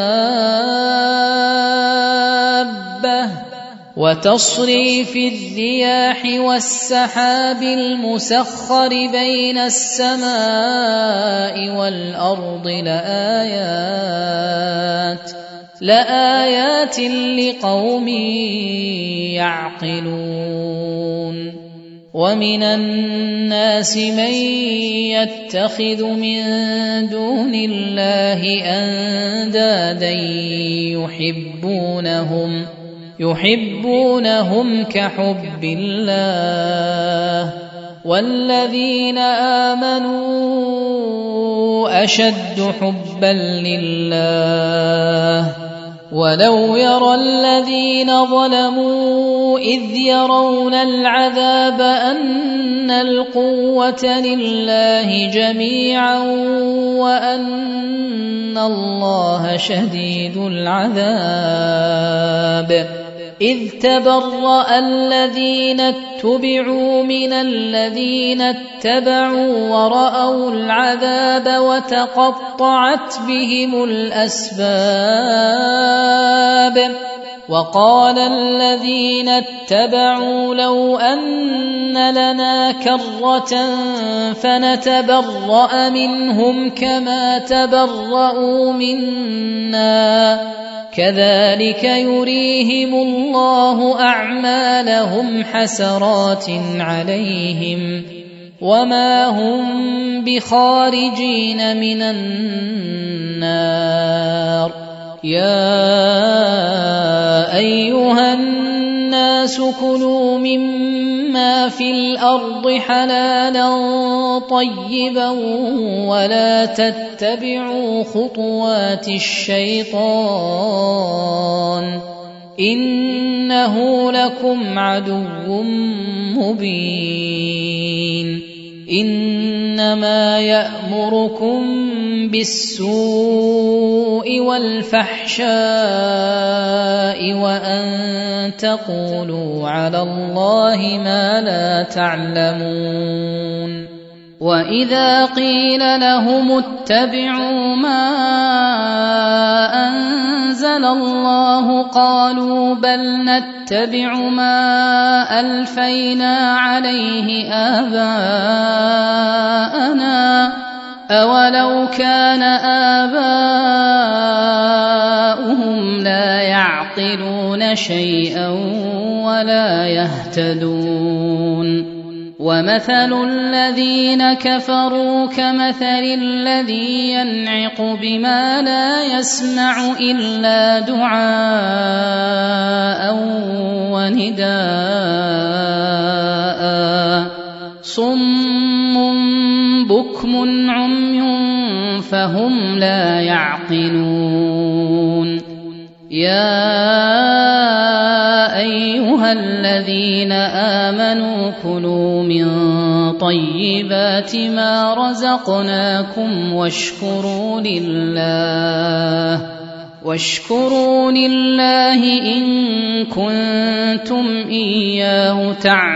دابة وتصريف الرياح والسحاب المسخر بين السماء والأرض لآيات لآيات لقوم يعقلون ومن الناس من يتخذ من دون الله أندادا يحبونهم يحبونهم كحب الله والذين آمنوا أشد حبا لله ولو يرى الذين ظلموا إذ يرون العذاب أن القوة لله جميعا وأن الله شديد العذاب إذ تبرأ الذين اتبعوا من الذين اتبعوا ورأوا العذاب وتقطعت بهم الأسباب وقال الذين اتبعوا لو أن لنا كرة فنتبرأ منهم كما تبرأوا منا كذلك يريهم الله أعمالهم حسرات عليهم وما هم بخارجين من النار يا أيها الناس كلوا مما في الأرض حلالا طيبا ولا تتبعوا خطوات الشيطان إنه لكم عدو مبين إنما يأمركم بالسوء والفحشاء وأن تقولوا على الله ما لا تعلمون وإذا قيل لهم اتبعوا ما أنزل الله قالوا بل نتبع ما ألفينا عليه آباءنا أولو كان آباؤهم لا يعقلون شيئا ولا يهتدون ومثل الذين كفروا كمثل الذي ينعق بما لا يسمع إلا دعاء ونداء صم بكم عمي فهم لا يعقلون يا أيها الذين آمنوا كلوا من طيبات ما رزقناكم واشكروا لله واشكروا لله إن كنتم إياه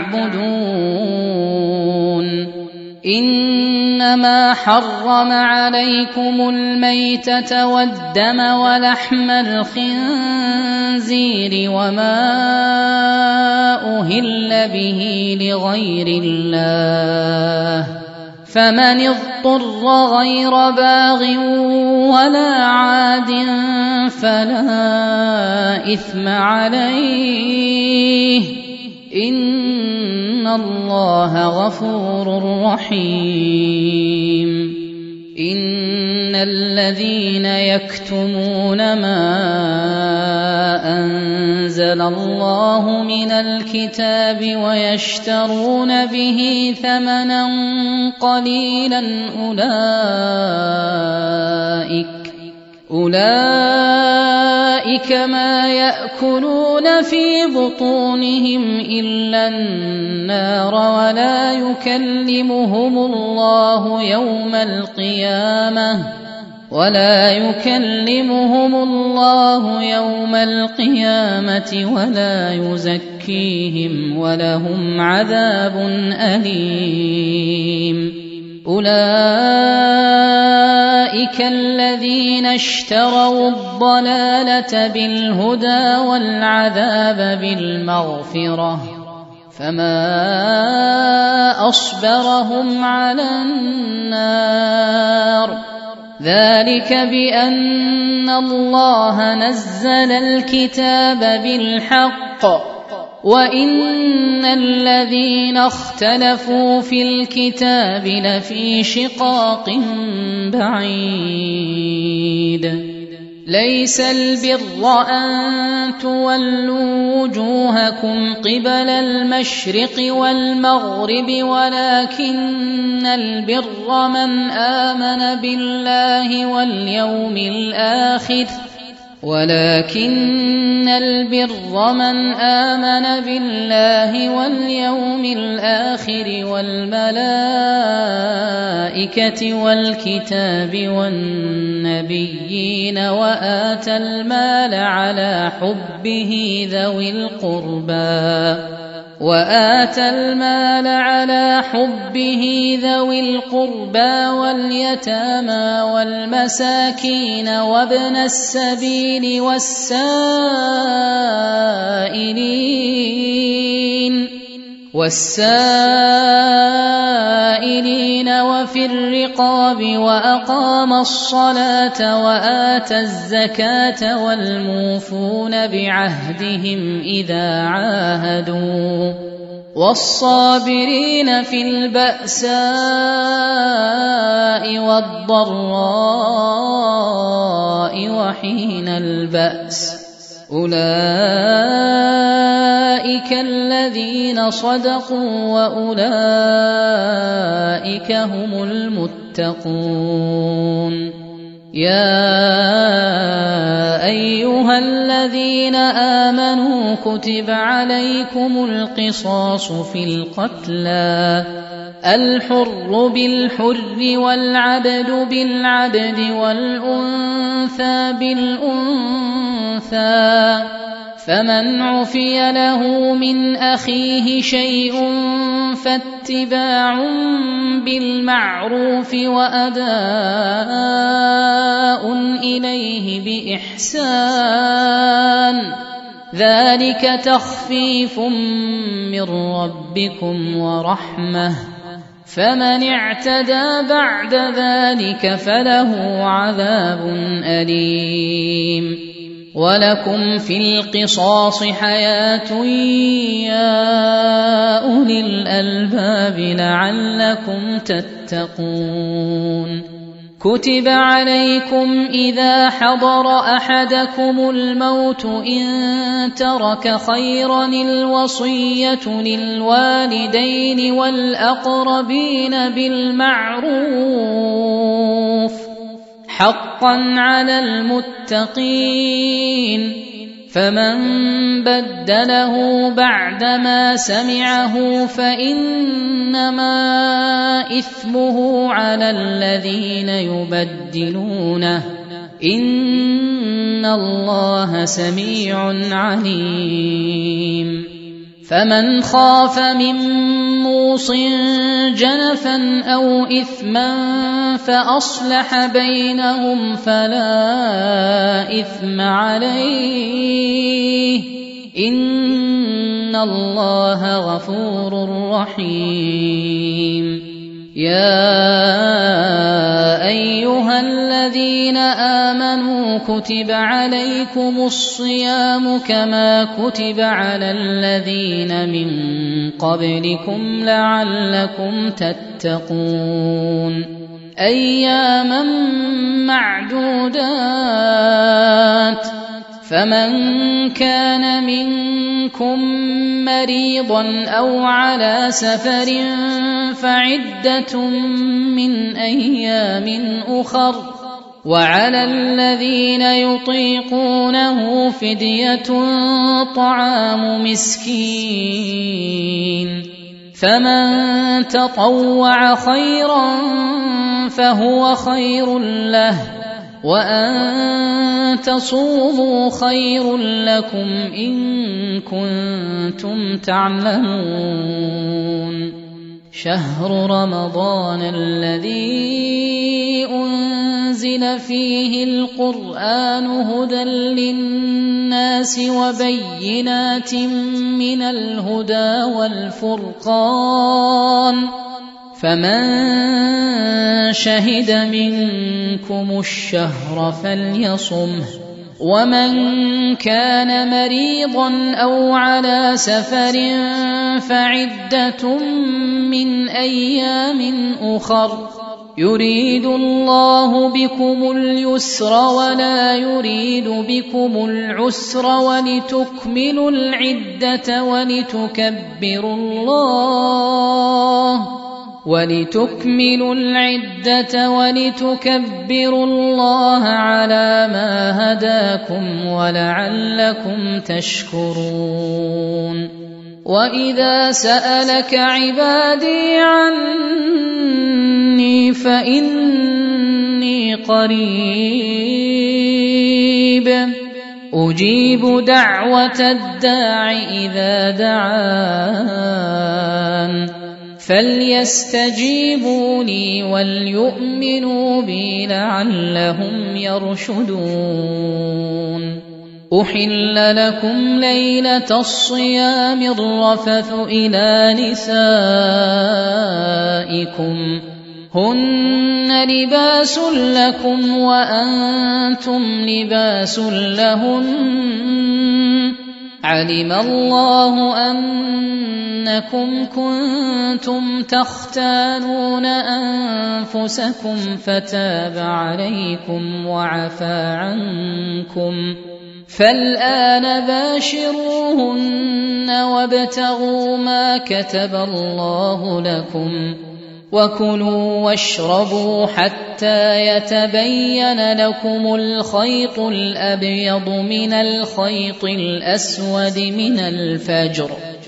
تعبدون إنما حرم عليكم الميتة والدم ولحم الخنزير وما أهل به لغير الله فمن اضطر غير باغ ولا عاد فلا إثم عليه إن الله غفور رحيم إن الذين يكتمون ما أنزل الله من الكتاب ويشترون به ثمنا قليلا أولئك أولئك ما يأكلون في بطونهم إلا النار ولا يكلمهم الله يوم القيامة ولا يكلمهم الله يوم القيامة ولا يزكيهم ولهم عذاب أليم أولئك الذين اشتروا الضلالة بالهدى والعذاب بالمغفرة فما أصبرهم على النار ذلك بأن الله نزل الكتاب بالحق وإن الذين اختلفوا في الكتاب لفي شقاق بعيد ليس البر أن تولوا وجوهكم قبل المشرق والمغرب ولكن البر من آمن بالله واليوم الآخر ولكن البر من آمن بالله واليوم الآخر والملائكة والكتاب والنبيين وآتى المال على حبه ذوي القربى وآتى المال على حبه ذوي القربى واليتامى والمساكين وابن السبيل والسائلين والسائلين وفي الرقاب وأقام الصلاة وآتى الزكاة والموفون بعهدهم إذا عاهدوا والصابرين في البأساء والضراء وحين البأس أولئك الذين صدقوا وأولئك هم المتقون يا أيها الذين آمنوا كتب عليكم القصاص في القتلى الحر بالحر والعبد بالعبد والأنثى بالأنثى فمن عفي له من أخيه شيء فاتباع بالمعروف وأداء إليه بإحسان ذلك تخفيف من ربكم ورحمة فمن اعتدى بعد ذلك فله عذاب أليم ولكم في القصاص حياة يا أولي الألباب لعلكم تتقون كتب عليكم إذا حضر أحدكم الموت إن ترك خيرا الوصية للوالدين والأقربين بالمعروف حقا على المتقين فمن بدله بعدما سمعه فإنما إثمه على الذين يبدلونه إن الله سميع عليم فمن خاف من موص جنفا أو إثما فأصلح بينهم فلا إثم عليه إن الله غفور رحيم يا أيها الذين آمنوا كتب عليكم الصيام كما كتب على الذين من قبلكم لعلكم تتقون أياما معدودات فمن كان منكم مريضا أو على سفر فعدة من أيام أخر وعلى الذين يطيقونه فدية طعام مسكين فمن تطوع خيرا فهو خير له وأن تصوموا خير لكم إن كنتم تعلمون شهر رمضان الذي أنزل فيه القرآن هدى للناس وبينات من الهدى والفرقان فمن شهد منكم الشهر فليصمه ومن كان مريضا أو على سفر فعدة من أيام أخر يريد الله بكم اليسر ولا يريد بكم العسر ولتكملوا العدة ولتكبروا الله ولتكملوا العدة ولتكبروا الله على ما هداكم ولعلكم تشكرون وإذا سألك عبادي عني فإني قريب أجيب دعوة الداع إذا دعان فليستجيبوا لي وليؤمنوا بي لعلهم يرشدون أحل لكم ليلة الصيام الرفث إلى نسائكم هن لباس لكم وأنتم لباس لهن علم الله أنكم كنتم تختانون أنفسكم فتاب عليكم وعفى عنكم فالآن باشروهن وابتغوا ما كتب الله لكم وكلوا واشربوا حتى يتبين لكم الخيط الأبيض من الخيط الأسود من الفجر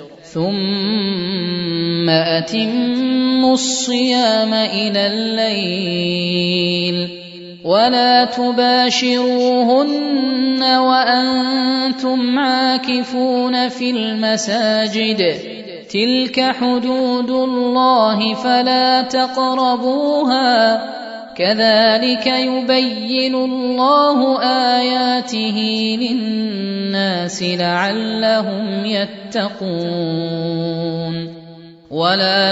ثم أتموا الصيام إلى الليل ولا تباشروهن وأنتم عاكفون في المساجد تلك حدود الله فلا تقربوها كذلك يبين الله آياته للناس لعلهم يتقون ولا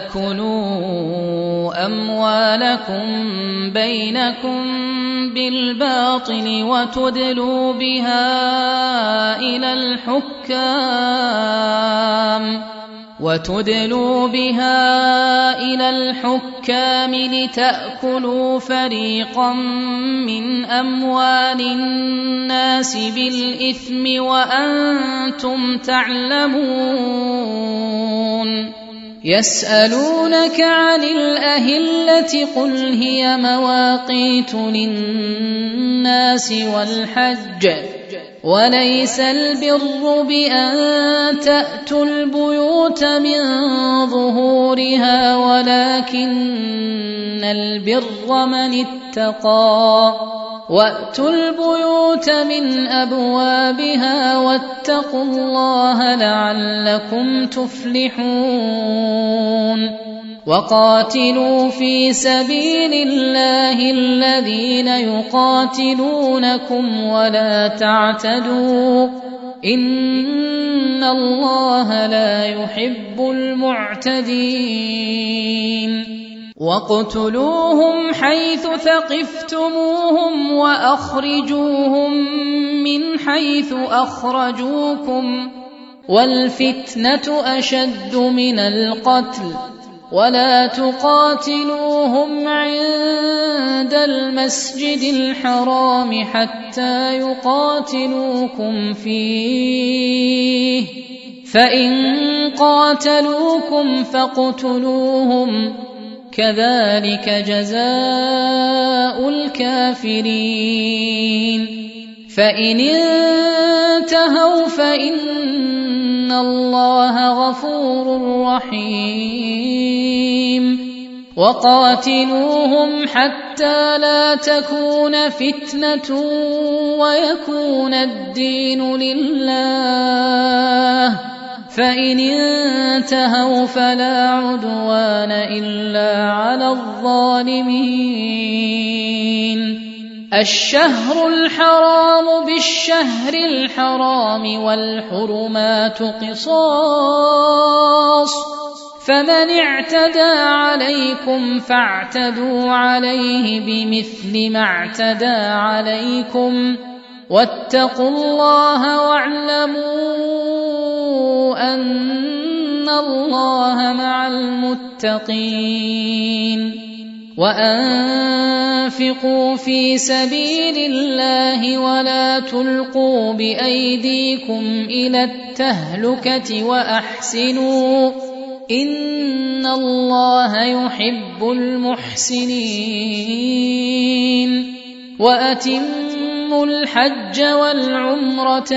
تأكلوا أموالكم بينكم بالباطل وتدلوا بها إلى الحكام وتدلوا بها إلى الحكام لتأكلوا فريقا من أموال الناس بالإثم وأنتم تعلمون يسألونك عن الأهلة قل هي مواقيت للناس والحج وليس البر بأن تأتوا البيوت من ظهورها ولكن البر من اتقى وأتوا البيوت من أبوابها واتقوا الله لعلكم تفلحون وقاتلوا في سبيل الله الذين يقاتلونكم ولا تعتدوا إن الله لا يحب المعتدين واقتلوهم حيث ثقفتموهم وأخرجوهم من حيث أخرجوكم والفتنة أشد من القتل ولا تقاتلوهم عند المسجد الحرام حتى يقاتلوكم فيه فإن قاتلوكم فاقتلوهم كذلك جزاء الكافرين فإن انتهوا فإن الله غفور رحيم وقاتلوهم حتى لا تكون فتنة ويكون الدين لله فإن انتهوا فلا عدوان إلا على الظالمين الشهر الحرام بالشهر الحرام والحرمات قصاص فمن اعتدى عليكم فاعتدوا عليه بمثل ما اعتدى عليكم واتقوا الله واعلموا أن الله مع المتقين وأنفقوا في سبيل الله ولا تلقوا بأيديكم إلى التهلكة وأحسنوا إن الله يحب المحسنين وأتموا الحج والعمرة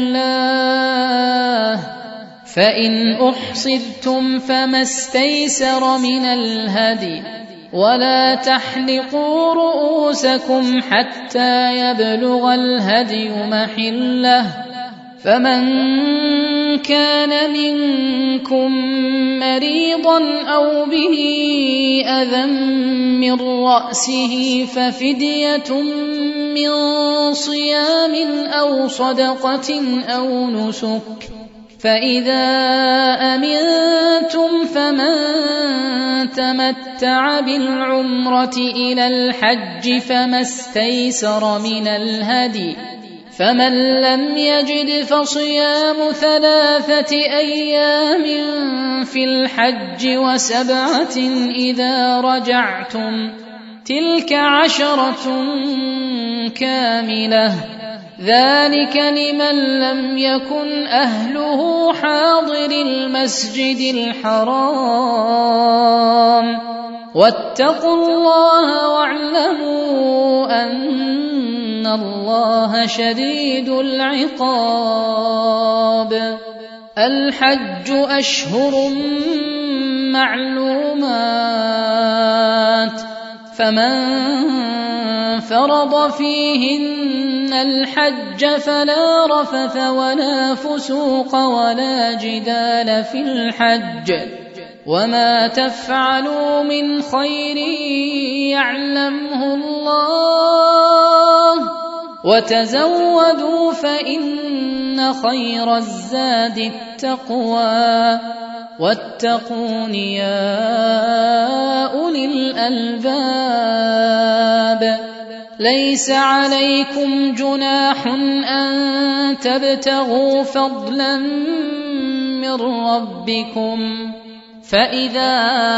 لله فإن أحصرتم فما استيسر من الهدي ولا تحلقوا رؤوسكم حتى يبلغ الهدي محله فمن كان منكم مريضا أو به أذى من رأسه ففدية من صيام أو صدقة أو نسك فإذا أمنتم فمن تمتع بالعمرة إلى الحج فما استيسر من الهدي فمن لم يجد فصيام ثلاثة أيام في الحج وسبعة إذا رجعتم تلك عشرة كاملة ذلك لمن لم يكن أهله حاضر المسجد الحرام واتقوا الله واعلموا أن الله شديد العقاب. الحج أشهر معلومات، فمن فرض فيهن الحج فلا رفث ولا فسوق ولا جدال في الحج، وما تفعلوا من خير يعلمه الله، وتزودوا فإن خير الزاد التقوى، واتقون يا أولي الألباب. ليس عليكم جناح أن تبتغوا فضلا من ربكم، فإذا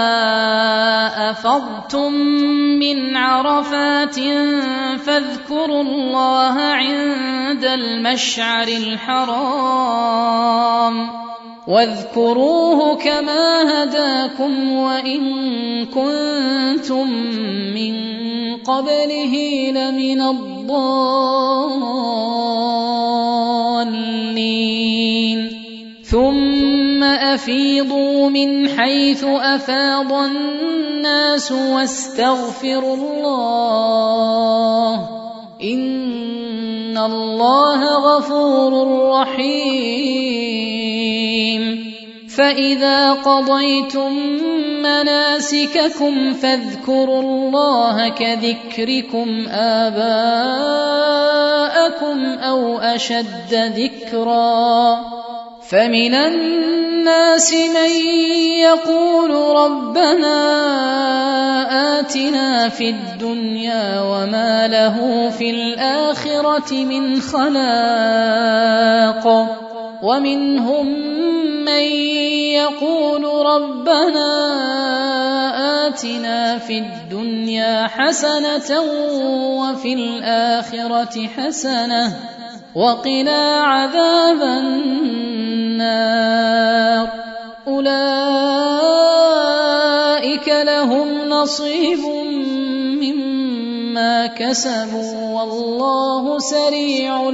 أفضتم من عرفات فاذكروا الله عند المشعر الحرام، واذكروه كما هداكم وإن كنتم من قبله لمن الضالين. ثم أفيضوا من حيث أفاض الناس واستغفروا الله، إن الله غفور رحيم. فإذا قضيتم مناسككم فاذكروا الله كذكركم آباءكم أو أشد ذكرا. فمن الناس من يقول ربنا آتنا في الدنيا وما له في الآخرة من خلاق، ومنهم من يقول ربنا آتنا في الدنيا حسنة وفي الآخرة حسنة وقنا عذاب النار. أولئك لهم نصيب مما كسبوا والله سريع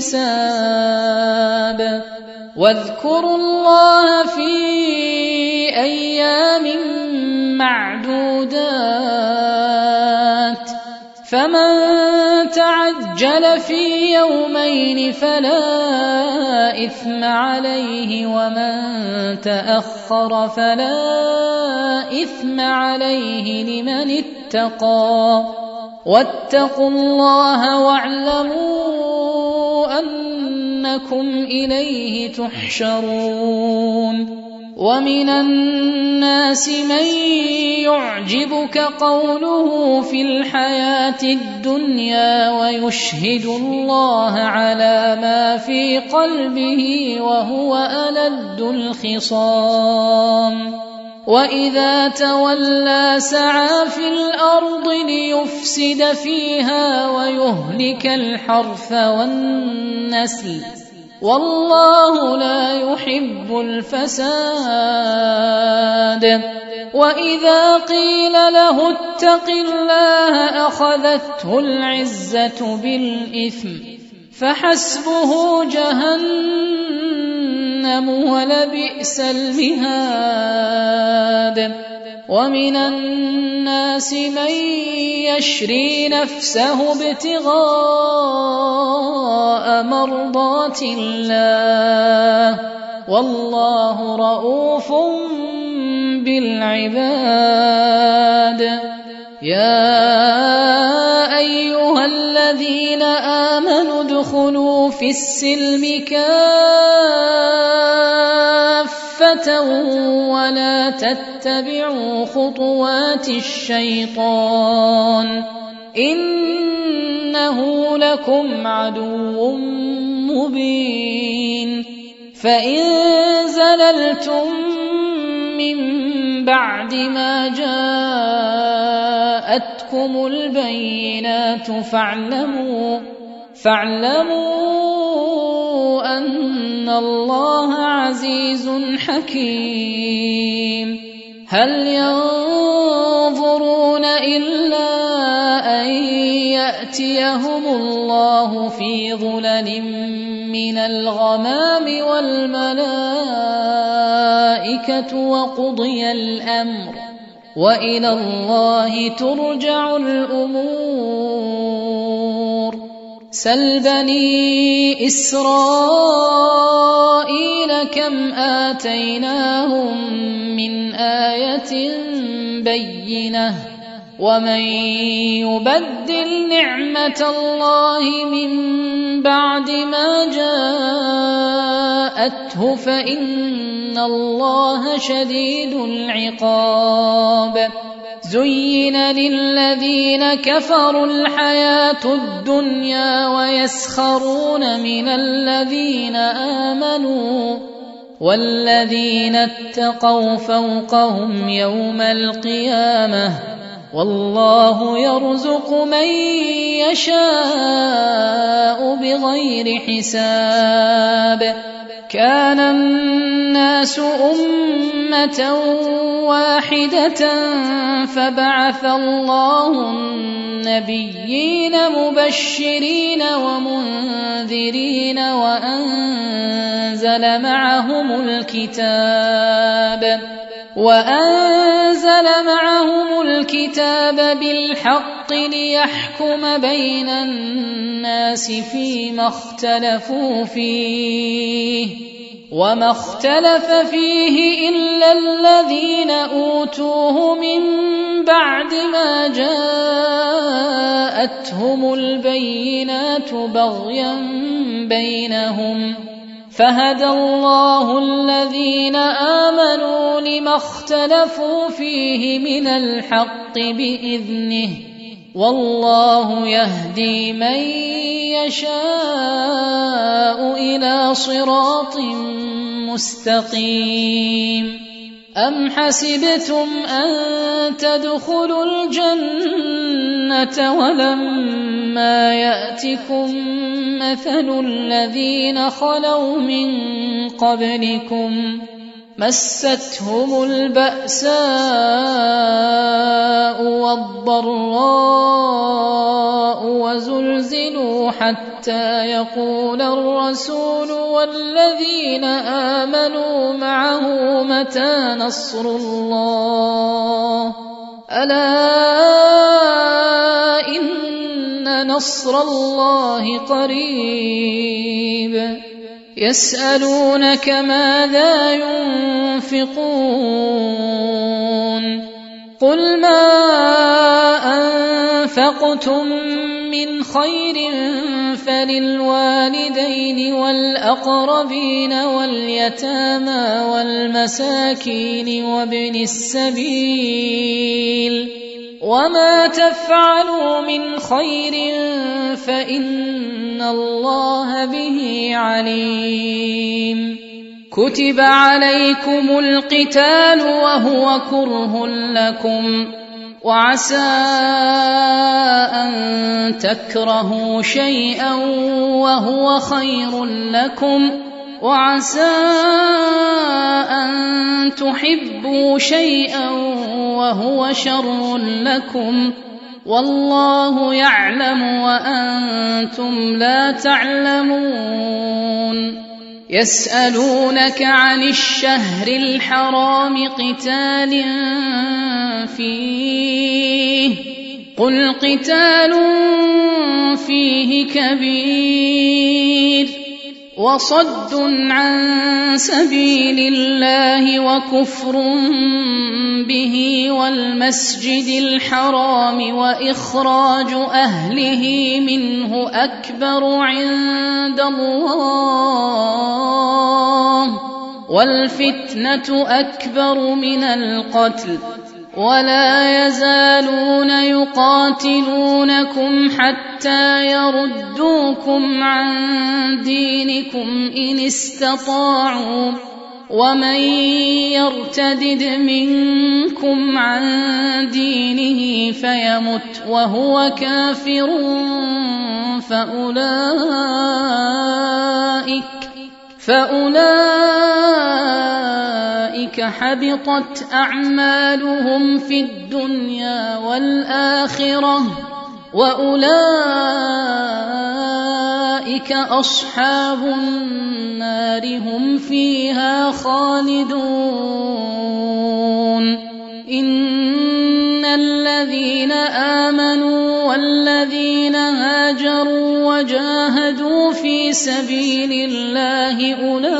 الحساب. واذكروا الله في أيام معدودات، فمن تعجل في يومين فلا إثم عليه، ومن تأخر فلا إثم عليه لمن اتقى. واتقوا الله واعلموا أنكم إليه تحشرون. ومن الناس من يعجبك قوله في الحياة الدنيا ويشهد الله على ما في قلبه وهو ألد الخصام. وإذا تولى سعى في الأرض ليفسد فيها ويهلك الحرث والنسل، والله لا يحب الفساد. وإذا قيل له اتق الله أخذته العزة بالإثم، فحسبه جهنم ولبئس المهاد. ومن الناس من يشري نفسه ابتغاء مرضات الله، والله رؤوف بالعباد. يا أيها الذين آمنوا ادخلوا في السلم كافة ولا تتبعوا خطوات الشيطان، إنه لكم عدو مبين. فإن زللتم من بعد ما جاءتكم البينات فاعلموا فاعلموا أن الله عزيز حكيم. هل ينظرون يأتيهم الله في ظلل من الغمام والملائكة وقضي الأمر وإلى الله ترجع الأمور. سل بني إسرائيل كم آتيناهم من آية بينة ومن يبدل نعمة الله من بعد ما جاءته فإن الله شديد العقاب. زين للذين كفروا الحياة الدنيا ويسخرون من الذين آمنوا والذين اتقوا فوقهم يوم القيامة والله يرزق من يشاء بغير حساب. كان الناس أمة واحدة فبعث الله النبيين مبشرين ومنذرين وأنزل معهم الكتاب وأنزل معهم الكتاب بالحق ليحكم بين الناس فيما اختلفوا فيه وما اختلف فيه إلا الذين أوتوه من بعد ما جاءتهم البينات بغيا بينهم فهدى الله الذين آمنوا لما اختلفوا فيه من الحق بإذنه والله يهدي من يشاء إلى صراط مستقيم. أم حسبتم أن تدخلوا الجنة ولما يأتكم مثل الذين خلوا من قبلكم مستهم البأساء والضراء وزلزلوا حتى يقول الرسول والذين آمنوا معه متى نصر الله ألا إن نصر الله قريب. يسألونك ماذا ينفقون قل ما أنفقتم من خير فللوالدين والأقربين واليتامى والمساكين وابن السبيل وما تفعلوا من خير فإن الله به عليم. كتب عليكم القتال وهو كره لكم وعسى أن تكرهوا شيئا وهو خير لكم وعسى أن تحبوا شيئا وهو شر لكم والله يعلم وأنتم لا تعلمون. يسألونك عن الشهر الحرام قتال فيه قل قتال فيه كبير وصد عن سبيل الله وكفر به والمسجد الحرام وإخراج أهله منه أكبر عند الله والفتنة أكبر من القتل ولا يزالون يقاتلونكم حتى يردوكم عن دينكم إن استطاعوا ومن يرتدد منكم عن دينه فيمت وهو كافر فأولئك فأولئك حبطت أعمالهم في الدنيا والآخرة وأولئك أصحاب النار هم فيها خالدون إن الذين آمنوا والذين هاجروا وجاهدوا في سبيل الله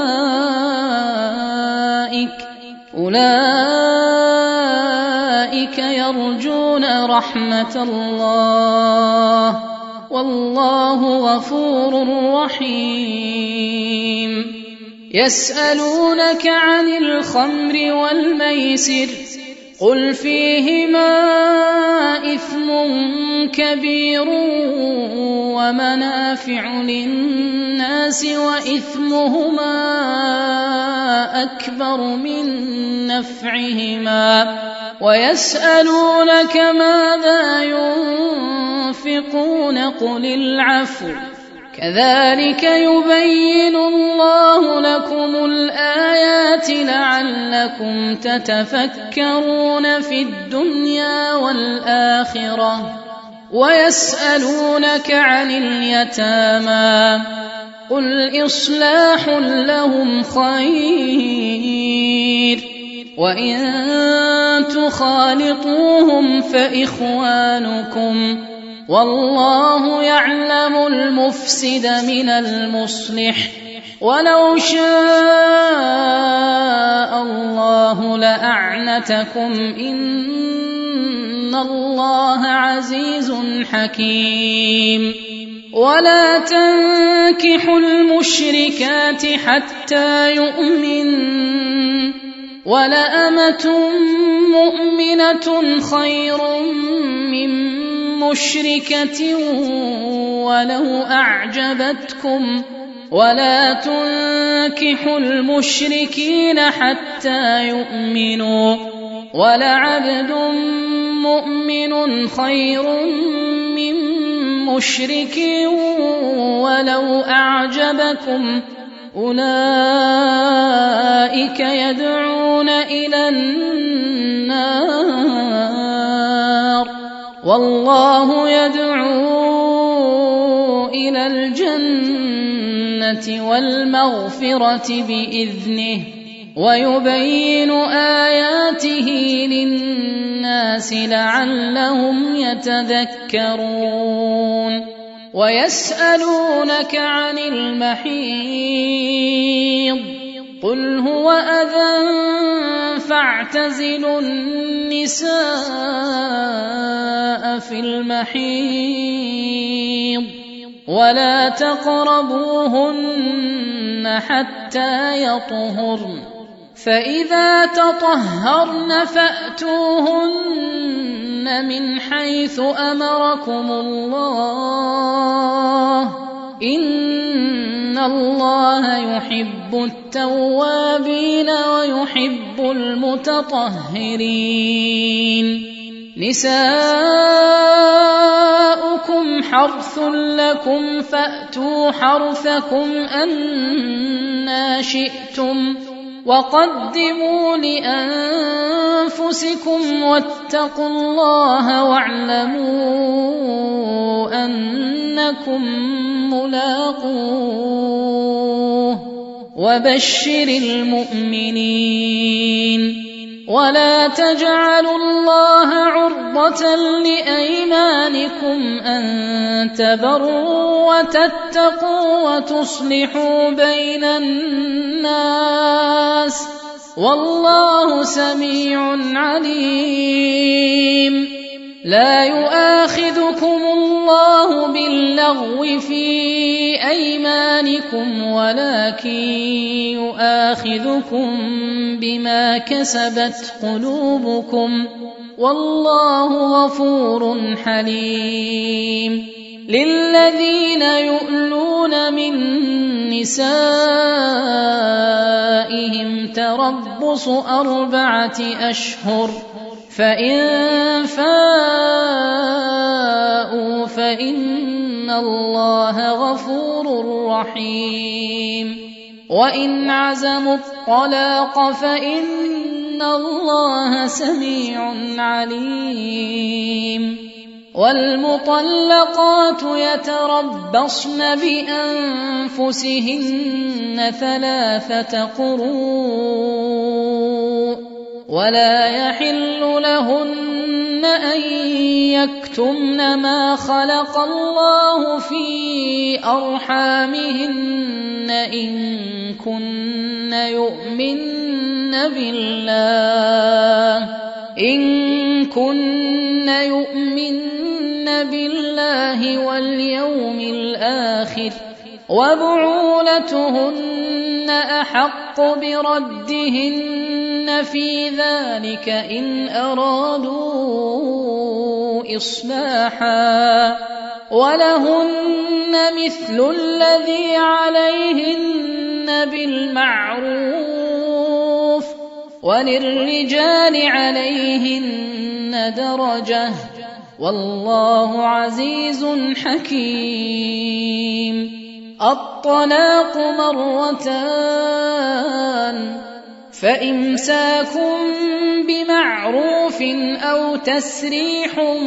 أولئك أولئك يرجون رحمة الله والله غفور رحيم يسألونك عن الخمر والميسر قل فيهما إثم كبير ومنافع للناس وإثمهما أكبر من نفعهما ويسألونك ماذا ينفقون قل العفو كذلك يبين الله لكم الآيات لعلكم تتفكرون في الدنيا والآخرة ويسألونك عن اليتامى قل إصلاح لهم خير وإن تخالطوهم فإخوانكم والله يعلم المفسد من المصلح ولو شاء الله لأعنتكم إن الله عزيز حكيم ولا تنكحوا المشركات حتى يؤمنوا ولأمة مؤمنة خير من مشركة ولو أعجبتكم ولا تنكحوا المشركين حتى يؤمنوا ولعبد مؤمن خير من مشرك ولو أعجبكم أولئك يدعون إلى النار والله يدعو إلى الجنة والمغفرة بإذنه ويبين آياته للناس لعلهم يتذكرون ويسألونك عن المحيض قل هو أذى فاعتزلوا النساء في المحيض ولا تقربوهن حتى يطهرن فإذا تطهرن فأتوهن من حيث أمركم الله إن الله يحب التوابين ويحب المتطهرين نساؤكم حرث لكم فأتوا حرثكم أنى شئتم وقدموا لأنفسكم واتقوا الله واعلموا أنكم ملاقوه وبشر المؤمنين ولا تجعلوا الله عرضة لأيمانكم أن تبروا وتتقوا وتصلحوا بين الناس والله سميع عليم لا يؤاخذكم الله باللغو في أيمانكم ولكن يؤاخذكم بما كسبت قلوبكم والله غفور حليم للذين يؤلون من نسائهم تربص أربعة أشهر فإن فاءوا فإن الله غفور رحيم وإن عزموا الطلاق فإن الله سميع عليم والمطلقات يتربصن بأنفسهن ثلاثة قروء ولا يحل لهن أن يكتمن ما خلق الله في أرحامهن إن كن يؤمن بالله إن كن يؤمن بالله واليوم الآخر وبعولتهن أحق بردهن في ذلك إن أرادوا إصلاحا ولهن مثل الذي عليهن بالمعروف وللرجال عليهن درجة والله عزيز حكيم. الطلاق مرتان فإمساك بمعروف أو تسريح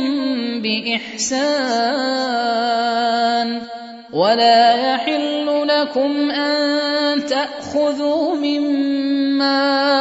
بإحسان ولا يحل لكم أن تأخذوا مما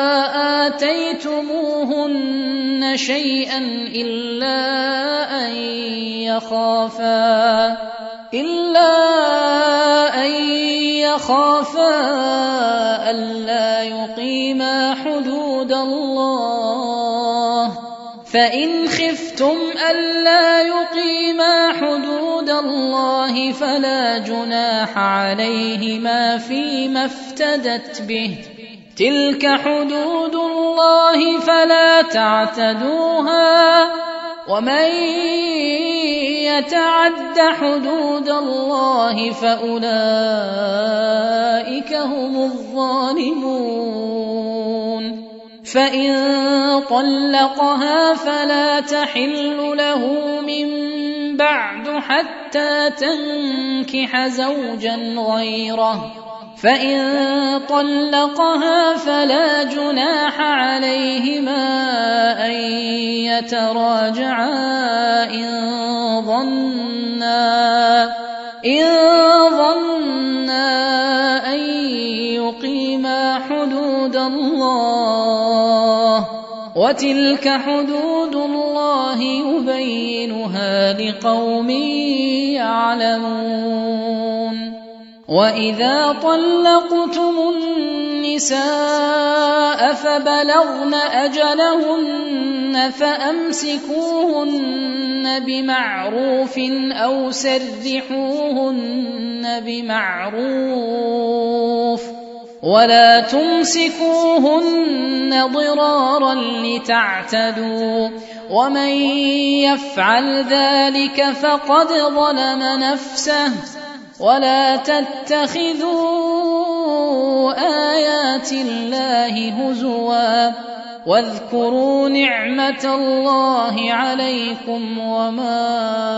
آتيتموهن شيئا إلا أن يخافا إلا أن يخافا ألا يقيما حدود الله فإن خفتم ألا يقيما حدود الله فلا جناح عليهما فيما افتدت به تلك حدود الله فلا تعتدوها ومن يتعد حدود الله فأولئك هم الظالمون. فإن طلقها فلا تحل له من بعد حتى تنكح زوجا غيره فإن طلقها فلا جناح عليهما أن يتراجعا إن ظنا إن ظنا أن يقيما حدود الله وتلك حدود الله يبينها لقوم يعلمون. وإذا طلقتم النساء فبلغن أجلهن فأمسكوهن بمعروف أو سرحوهن بمعروف ولا تمسكوهن ضرارا لتعتدوا ومن يفعل ذلك فقد ظلم نفسه ولا تتخذوا آيات الله هزوا واذكروا نعمة الله عليكم وما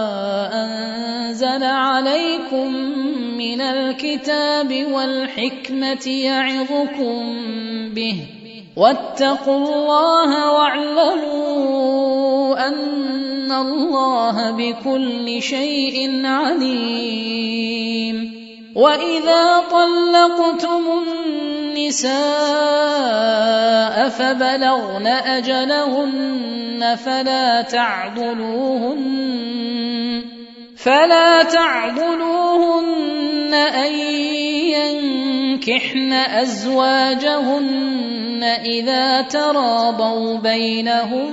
أنزل عليكم من الكتاب والحكمة يعظكم به واتقوا الله واعلموا أن الله بكل شيء عليم. وإذا طلقتم النساء فبلغن أجلهن فلا تعضلوهن فلا تعضلوهن أن ينكحن أزواجهن إذا تراضوا بينهم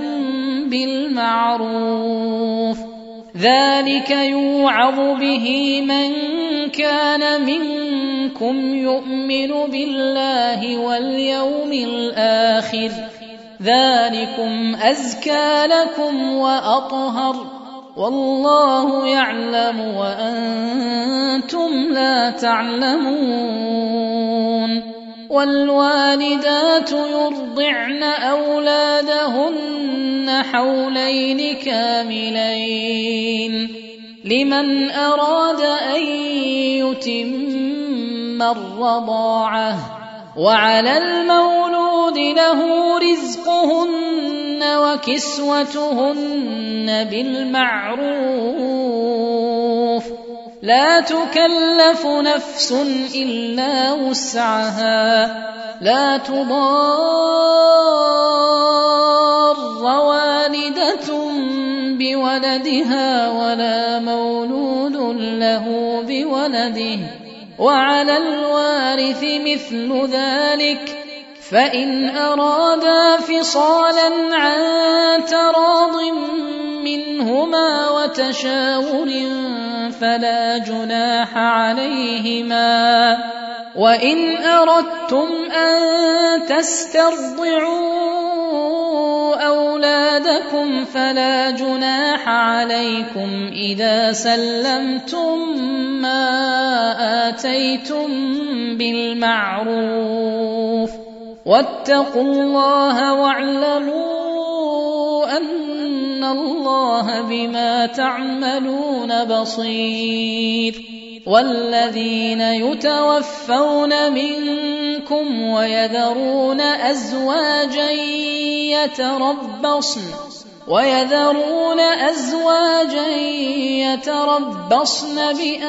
بالمعروف ذلك يوعظ به من كان منكم يؤمن بالله واليوم الآخر ذلكم أزكى لكم وأطهر والله يعلم وأنتم لا تعلمون. والوالدات يرضعن أولادهن حولين كاملين لمن أراد أن يتم الرضاعة وعلى المولود له رزقهن وكسوتهن بالمعروف لا تكلف نفس إلا وسعها لا تضار والدة بولدها ولا مولود له بولده وعلى الوارث مثل ذلك فإن أرادا فصالا عن تراض منهما وتشاور فلا جناح عليهما وإن أردتم أن تسترضعوا أولادكم فلا جناح عليكم إذا سلمتم ما آتيتم بالمعروف واتقوا الله واعلموا أن الله بما تعملون بصير والذين يتوفون منكم ويذرون أزواجا يتربصن ويذرون أزواجا يتربصن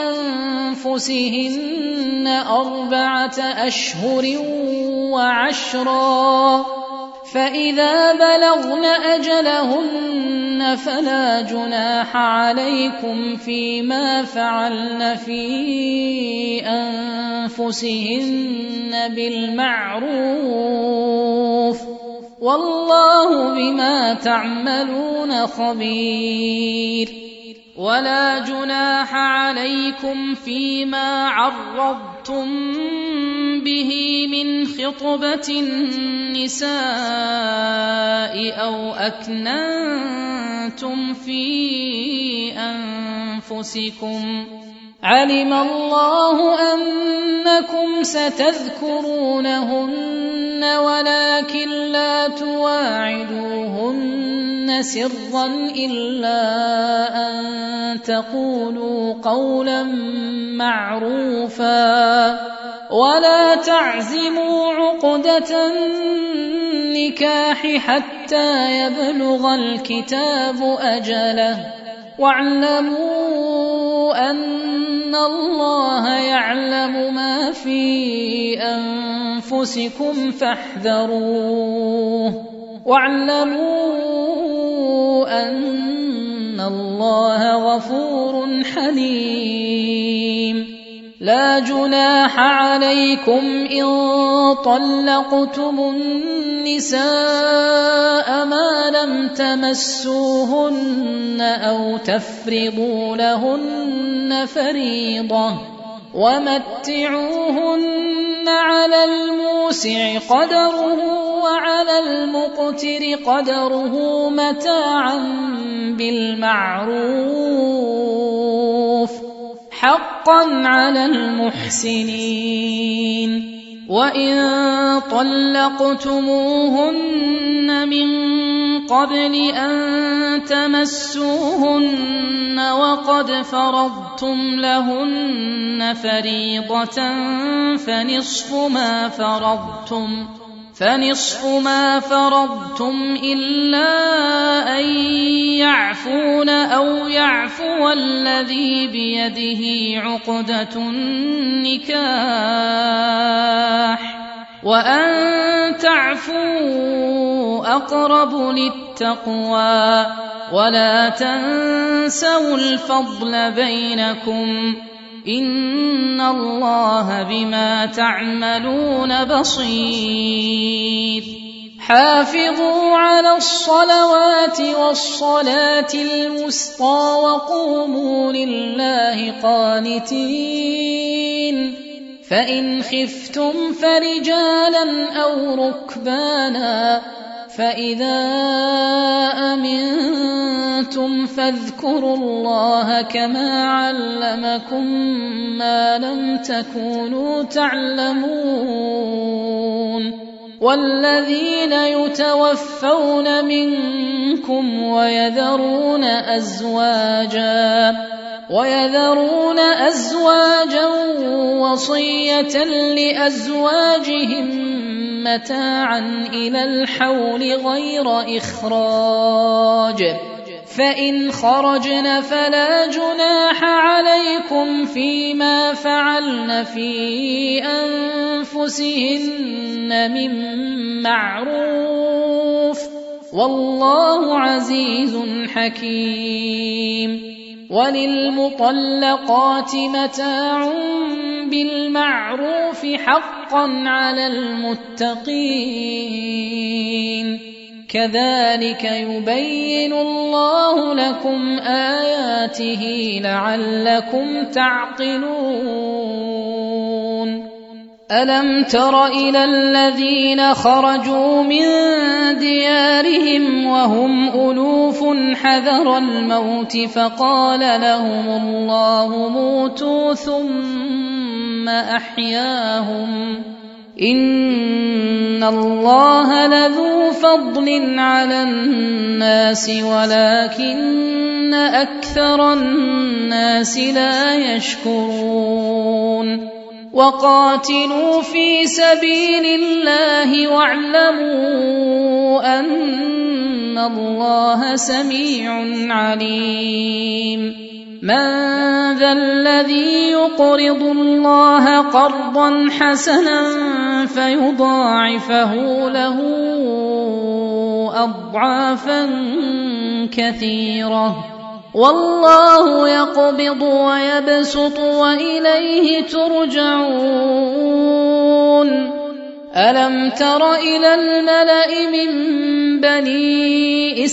بأنفسهن أربعة أشهر وعشرا فإذا بلغن أجلهن فلا جناح عليكم فيما فعلن في أنفسهن بالمعروف والله بما تعملون خبير ولا جناح عليكم فيما عرضتم به من خطبة النساء أو أكننتم في أنفسكم علم الله أنكم ستذكرونهن ولكن لا تواعدوهن سرا إلا أن تقولوا قولا معروفا ولا تعزموا عقدة النكاح حتى يبلغ الكتاب أجله واعلموا أن الله يعلم ما في أنفسكم فاحذروه واعلموا أن الله غفور حليم لا جناح عليكم إن طلقتم النساء ما لم تمسوهن أو تفرضوا لهن فريضة ومتعوهن على الموسع قدره وعلى المقتر قدره متاعا بالمعروف حقا على المحسنين وإن طلقتموهن من قبل أن تمسوهن وقد فرضتم لهن فريضة فنصف ما فرضتم فنصف ما فرضتم إلا أن يعفون أو يعفو الذي بيده عقدة النكاح وأن تعفوا أقرب للتقوى ولا تنسوا الفضل بينكم إن الله بما تعملون بصير حافظوا على الصلوات والصلاة الوسطى وقوموا لله قانتين فإن خفتم فرجالا أو ركبانا فإذا أمنتم فاذكروا الله كما علمكم ما لم تكونوا تعلمون والذين يتوفون منكم ويذرون أزواجا ويذرون أزواجا وصية لأزواجهم متاعا إلى الحول غير إخراج، فإن خرجن فلا جناح عليكم فيما فعلن في أنفسهن من معروف، والله عزيز حكيم. وللمطلقات متاع بالمعروف حقا على المتقين، كذلك يبين الله لكم آياته لعلكم تعقلون. ألم تر إلى الذين خرجوا من ديارهم وهم ألوف حذر الموت فقال لهم الله موتوا ثم أحياهم، إن الله لذو فضل على الناس ولكن أكثر الناس لا يشكرون. وقاتلوا في سبيل الله واعلموا أن الله سميع عليم. من ذا الذي يقرض الله قرضا حسنا فيضاعفه له أضعافا كثيرة، والله يقبض ويبسط وإليه ترجعون. ألم تر إلى الملأ من بني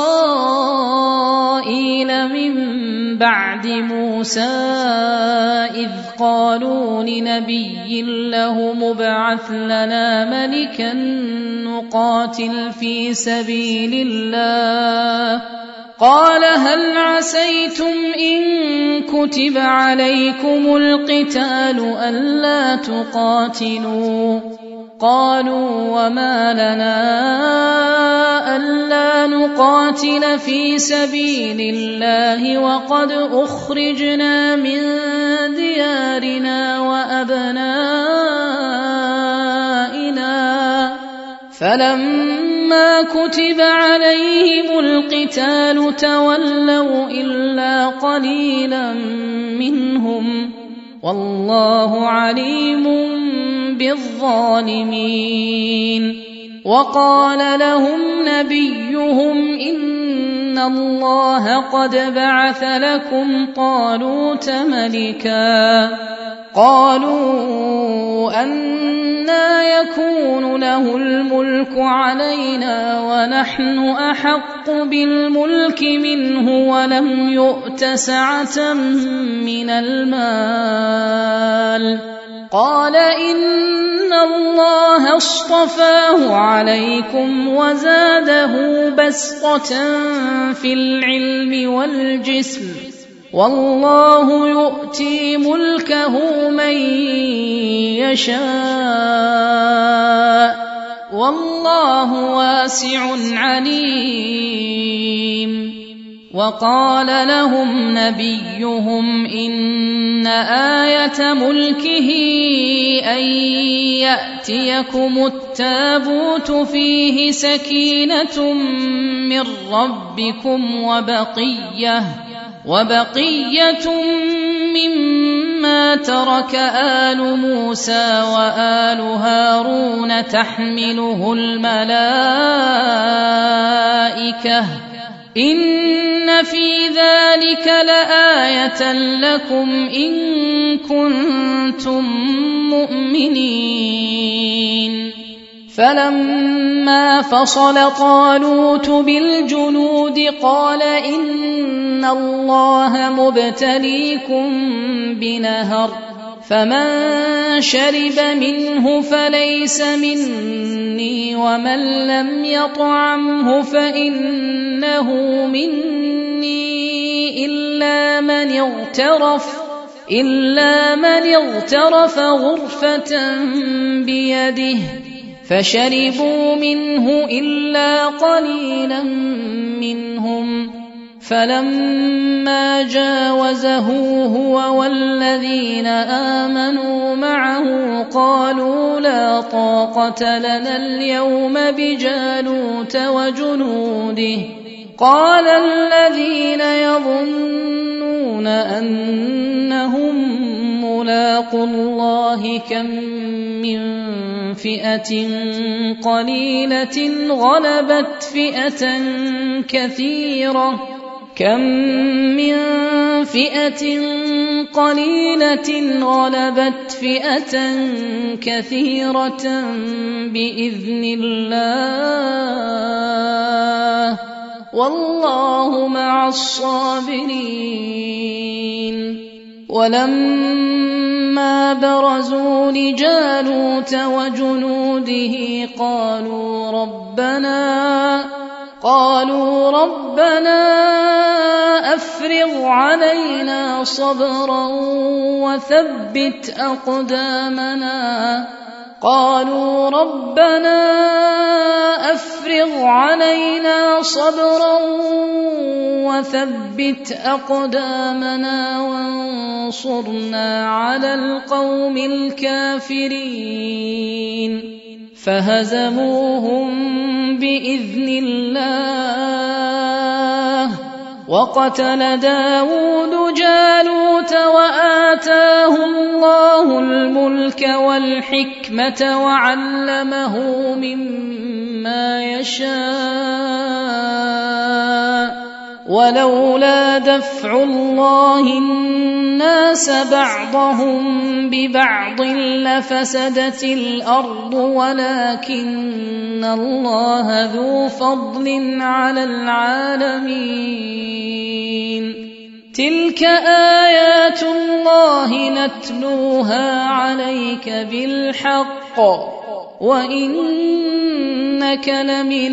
إسرائيل من بعد موسى إذ قالوا لنبي له مبعث لنا ملكا نقاتل في سبيل الله، قال هل عسيتم إن كتب عليكم القتال ألا تقاتلوا؟ قالوا وما لنا ألا نقاتل في سبيل الله وقد أخرجنا من ديارنا وأبنائنا، فلما كتب عليهم القتال تولوا إلا قليلا منهم، والله عليم بالظالمين. وقال لهم نبيهم إن الله قد بعث لكم طالوت ملكا، قالوا أنى يكون له الملك علينا ونحن أحق بالملك منه ولم يؤت سعة من المال، قال إن الله اصطفاه عليكم وزاده بسطة في العلم والجسم، والله يؤتي ملكه من يشاء، والله واسع عليم. وقال لهم نبيهم إن آية ملكه أن يأتيكم التابوت فيه سكينة من ربكم وبقية وبقية مما ترك آل موسى وآل هارون تحمله الملائكة، إن في ذلك لآية لكم إن كنتم مؤمنين. فلما فصل طالوت بالجنود قال إن الله مبتليكم بنهر، فمن شرب منه فليس مني ومن لم يطعمه فإنه مني إلا من اغترف إلا من اغترف غرفة بيده، فشربوا منه إلا قليلا منهم، فلما جاوزه هو والذين آمنوا معه قالوا لا طاقة لنا اليوم بجالوت وجنوده قال الذين يظنون أنهم ملاقو الله كم من فئة قليلة غلبت فئة كثيرة كم من فئة قليلة غلبت فئة كثيرة بإذن الله والله مع الصابرين. ولما برزوا لجالوت وجنوده قالوا ربنا قالوا ربنا أفرغ علينا صبرا وثبت أقدامنا قالوا ربنا أفرغ علينا صبرا وثبت أقدامنا وانصرنا على القوم الكافرين فهزموهم بإذن الله وقتل داود جالوت وآتاه الله الملك والحكمة وعلمه مما يشاء ولولا دفع الله الناس بعضهم ببعض لفسدت الأرض ولكن الله ذو فضل على العالمين. تلك آيات الله نتلوها عليك بالحق وإنك لمن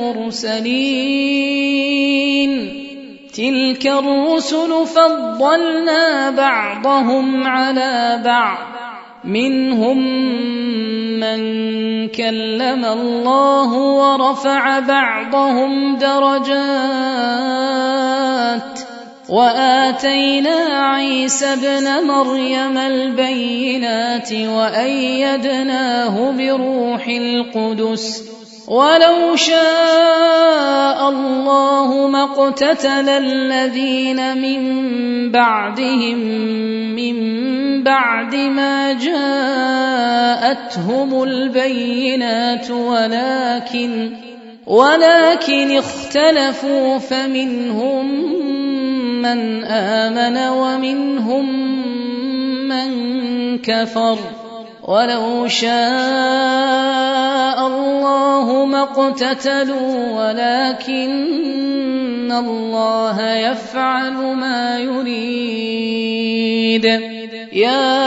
المرسلين. تلك الرسل فضلنا بعضهم على بعض منهم من كلم الله ورفع بعضهم درجات وآتينا عيسى ابن مريم البينات وأيدناه بروح القدس ولو شاء الله ما اقتتل الذين من بعدهم من بعد ما جاءتهم البينات ولكن ولكن اختلفوا فمنهم من آمن ومنهم من كفر ولو شاء الله ما اقتتلوا ولكن الله يفعل ما يريد. يا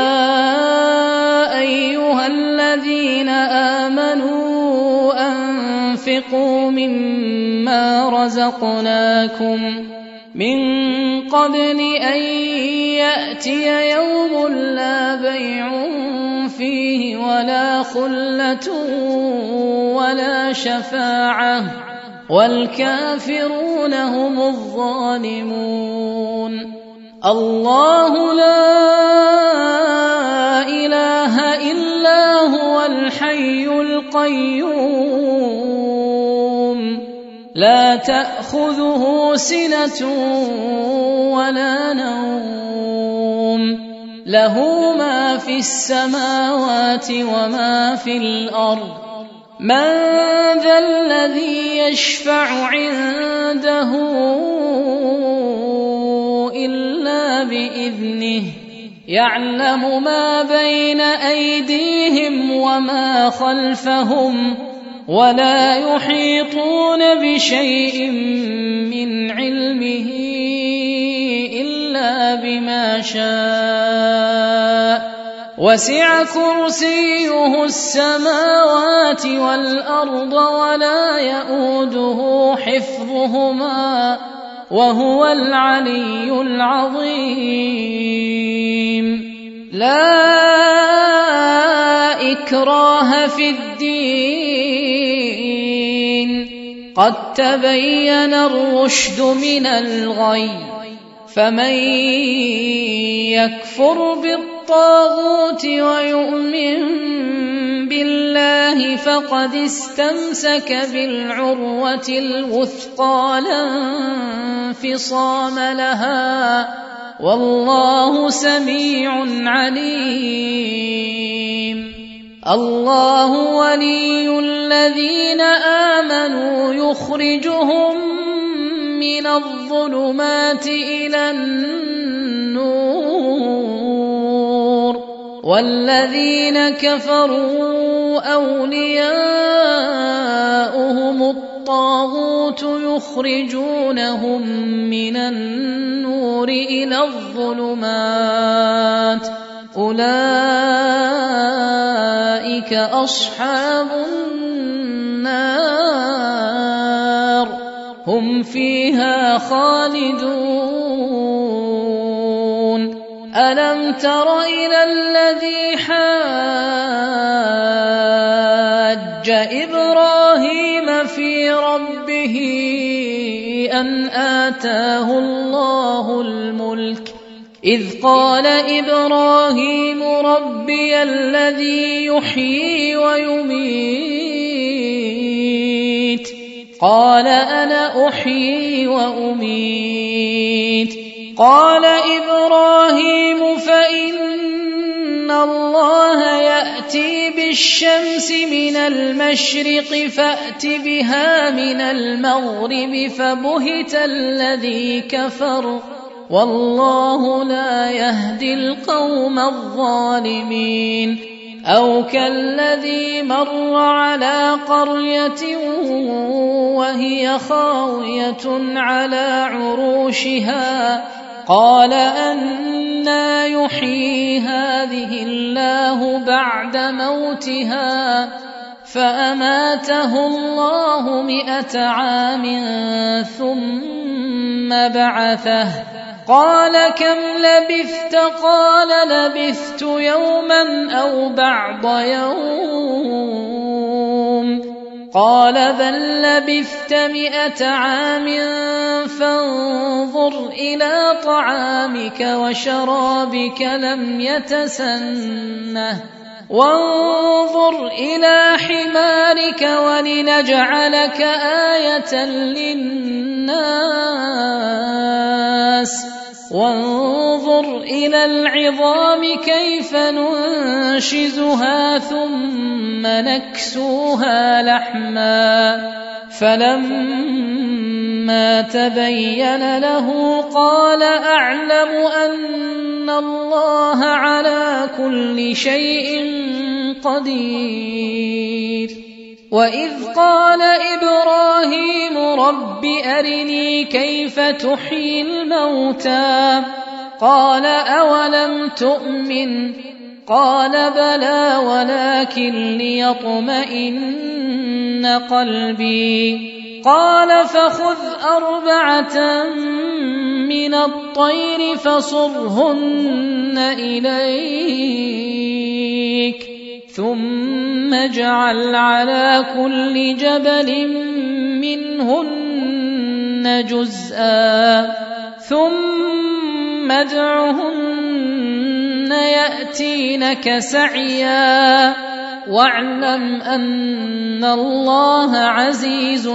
أيها الذين آمنوا أنفقوا مما رزقناكم من قبل أن يأتي يوم لا بيع فيه ولا خلة ولا شفاعة والكافرون هم الظالمون. الله لا إله إلا هو الحي القيوم لا تأخذه سنة ولا نوم له ما في السماوات وما في الأرض من ذا الذي يشفع عنده إلا بإذنه يعلم ما بين أيديهم وما خلفهم ولا يحيطون بشيء من علمه إلا بما شاء وسع كرسيه السماوات والأرض ولا يؤوده حفظهما وهو العلي العظيم. لا إكراه في الدين قد تبين الرشد من الغي فمن يكفر بالطاغوت ويؤمن بالله فقد استمسك بالعروة الوثقى لا انفصام لها والله سميع عليم. الله ولي الذين آمنوا يخرجهم من الظلمات إلى النور والذين كفروا أولياؤهم الطاغوت يخرجونهم من النور إلى الظلمات أولئك أصحاب النار هم فيها خالدون. ألم تر إلى الذي حاج إبراهيم في ربه أن آتاه الله الملك إذ قال إبراهيم ربي الذي يحيي ويميت قال أنا أحيي وأميت قال إبراهيم فإن الله يأتي بالشمس من المشرق فأت بها من المغرب فبهت الذي كفر والله لا يهدي القوم الظالمين. أو كالذي مر على قرية وهي خاوية على عروشها قال أنى يحيي هذه الله بعد موتها فأماته الله مئة عام ثم بعثه قال كم لبثت قال لبثت يوما أو بعض يوم قال بل لبثت مئة عام فانظر إلى طعامك وشرابك لم يتسنه وانظر إلى حمارك ولنجعلك آية للناس وانظر إلى العظام كيف ننشزها ثم نكسوها لحما فلما تبين له قال أعلم أن الله على كل شيء قدير. وإذ قال إبراهيم رب أرني كيف تحيي الموتى قال أولم تؤمن قال بلى ولكن ليطمئن قلبي قال فخذ أربعة من الطير فصرهن إليك ثم اجعل على كل جبل منهن جزءا ثم ادعهن يأتينك سعيا واعلم أن الله عزيز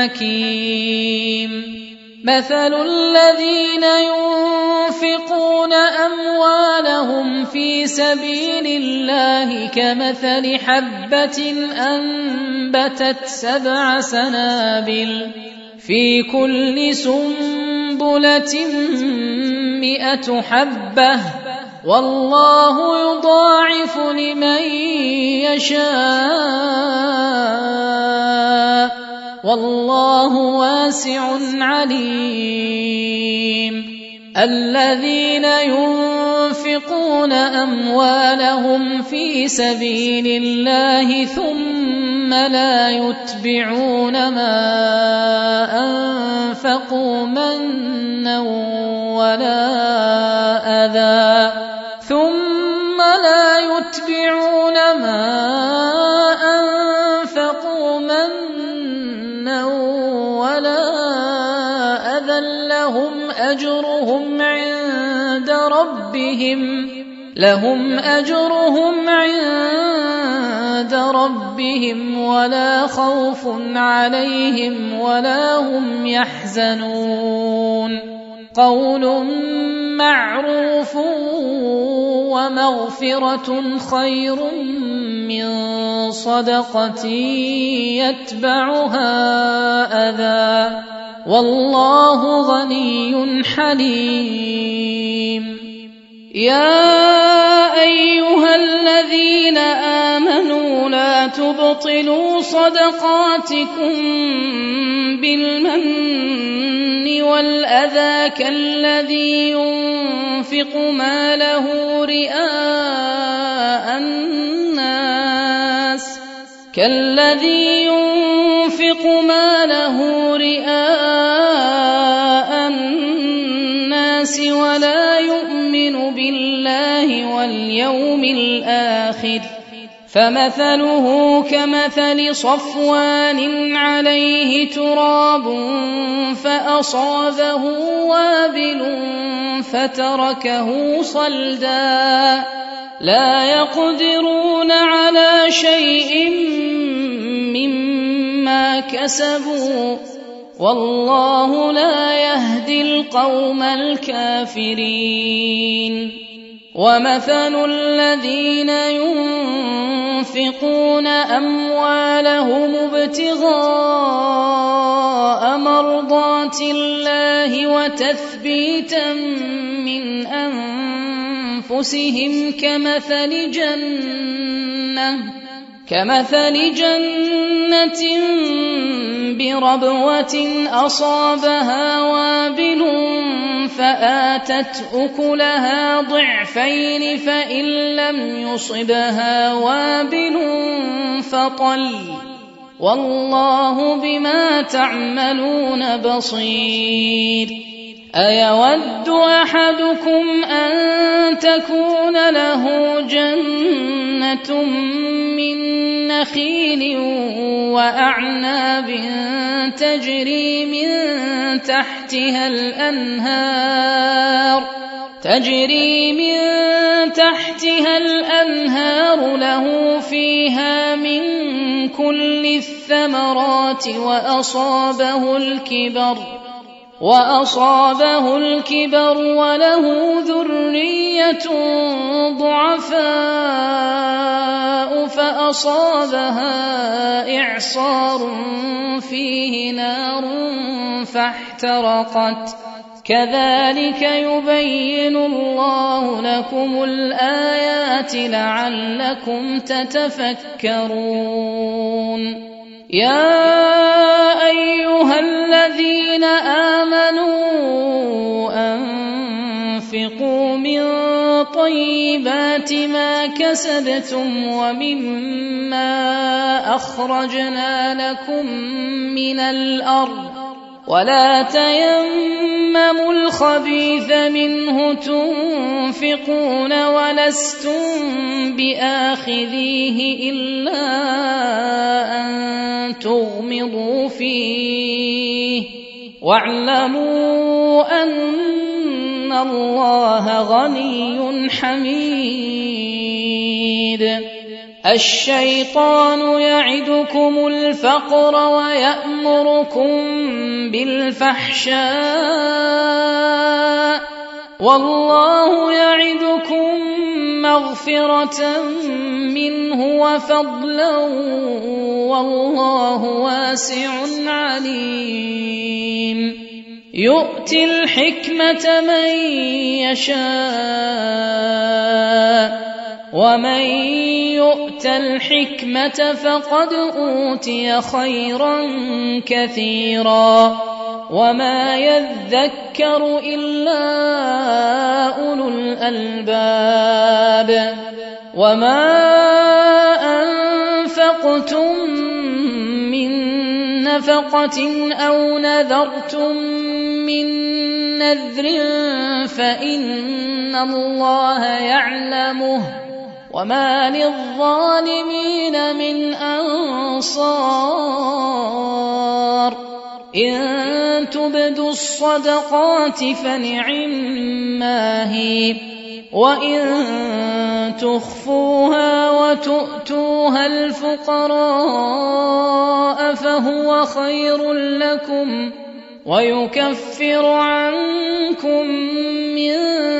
حكيم. مثل الذين ينفقون أموالهم في سبيل الله كمثل حبة أنبتت سبع سنابل في كل سنبلة مئة حبة والله يضاعف لمن يشاء والله واسع عليم. الذين ينفقون أموالهم في سبيل الله ثم لا يتبعون ما أنفقوا منا ولا أذى ثم لا يتبعون ما أنفقوا منا عند ربهم لهم أجرهم عند ربهم ولا خوف عليهم ولا هم يحزنون قول معروف ومغفرة خير من صدقة يتبعها أذى والله غني حليم يا أيها الذين آمنوا لا تبطلوا صدقاتكم بالمن والأذى كالذي ينفق ماله رئاء الناس كالذي ينفق ماله رئاء الناس ولا يؤمن بالله واليوم الآخر فمثله كمثل صفوان عليه تراب فأصابه وابل فتركه صلدا لا يقدرون على شيء مما كسبوا والله لا يهدي القوم الكافرين ومثل الذين ينفقون أموالهم ابتغاء مرضات الله وتثبيتا من أنفسهم كمثل جنة كمثل جنة بربوة أصابها وابل فآتت أكلها ضعفين فإن لم يصبها وابل فطل والله بما تعملون بصير أيود أحدكم أن تكون له جنة من نخيل وأعناب تجري من تحتها الأنهار تجري من تحتها الأنهار له فيها من كل الثمرات وأصابه الكبر وأصابه الكبر وله ذرية ضعفاء فأصابها إعصار فيه نار فاحترقت كذلك يبين الله لكم الآيات لعلكم تتفكرون يا أيها الذين آمنوا أنفقوا من طيبات ما كسبتم ومما أخرجنا لكم من الأرض ولا تيمموا الخبيث منه تنفقون ولستم بآخذيه إلا أن تغمضوا فيه واعلموا أن الله غني حميد الشيطان يعدكم الفقر ويأمركم بالفحشاء والله يعدكم مغفرة منه وفضلا والله واسع عليم يؤتي الحكمة من يشاء ومن يؤت الحكمة فقد أوتي خيرا كثيرا وما يذكر إلا أولو الألباب وما أنفقتم من نفقة أو نذرتم من نذر فإن الله يعلمه وما للظالمين من أنصار إن تبدوا الصدقات فنعما هي، وإن تخفوها وتؤتوها الفقراء فهو خير لكم ويكفر عنكم من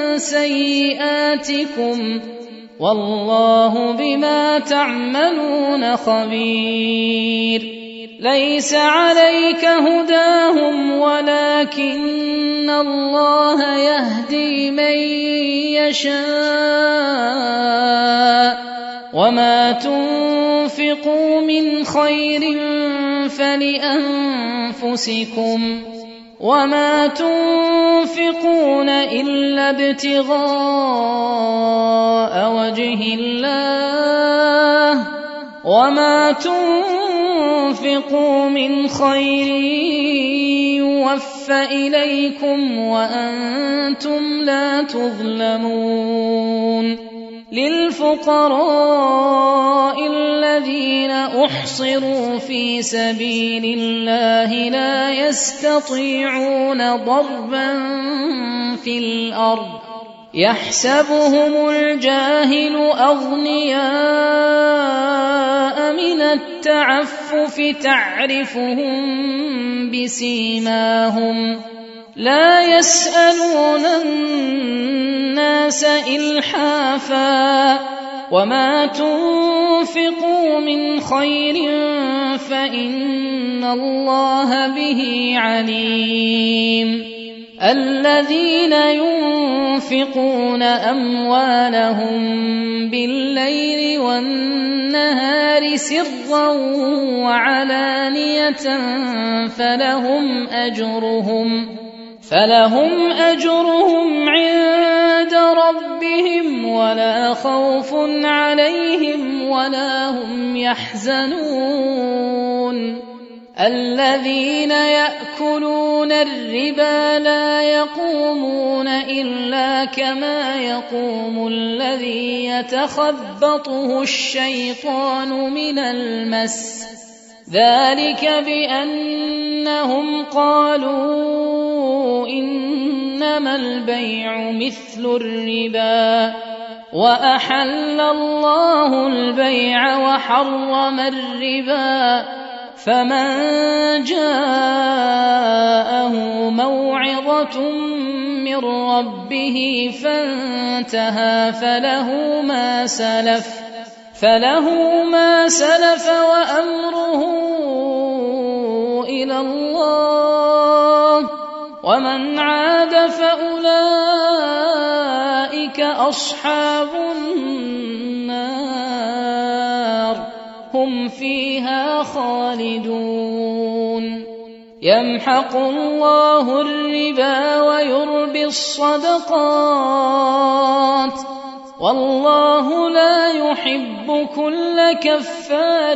سيئاتكم والله بما تعملون خبير. ليس عليك هداهم ولكن الله يهدي من يشاء وما تنفقوا من خير فلأنفسكم وما تنفقون إلا ابتغاء وجه الله وما تنفقوا من خير يوفى إليكم وأنتم لا تظلمون. للفقراء الذين أحصروا في سبيل الله لا يستطيعون ضربا في الأرض يحسبهم الجاهل أغنياء من التعفف تعرفهم بسيماهم لا يسألون الناس إلحافا وما تنفقوا من خير فإن الله به عليم. الذين ينفقون أموالهم بالليل والنهار سرا وعلانية فلهم أجرهم فلهم أجرهم عند ربهم ولا خوف عليهم ولا هم يحزنون. الذين يأكلون الربا لا يقومون إلا كما يقوم الذي يتخبطه الشيطان من المس ذلك بأنهم قالوا إنما البيع مثل الربا وأحل الله البيع وحرم الربا فمن جاءه موعظة من ربه فانتهى فله ما سلف فله ما سلف وأمره إلى الله ومن عاد فأولئك أصحاب النار هم فيها خالدون. يمحق الله الربا ويربي الصدقات والله لا يحب كل كفار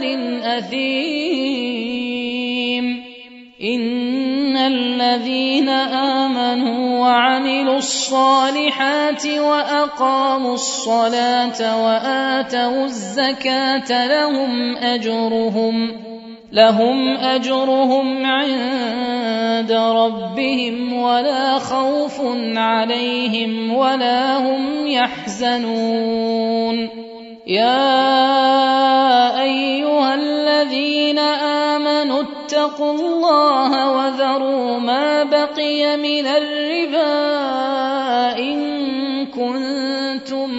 أثيم. إن الذين آمنوا وعملوا الصالحات وأقاموا الصلاة وآتوا الزكاة لهم أجرهم لهم أجرهم عند ربهم ولا خوف عليهم ولا هم يحزنون. يا أيها الذين آمنوا اتقوا الله وذروا ما بقي من الربا إن كنتم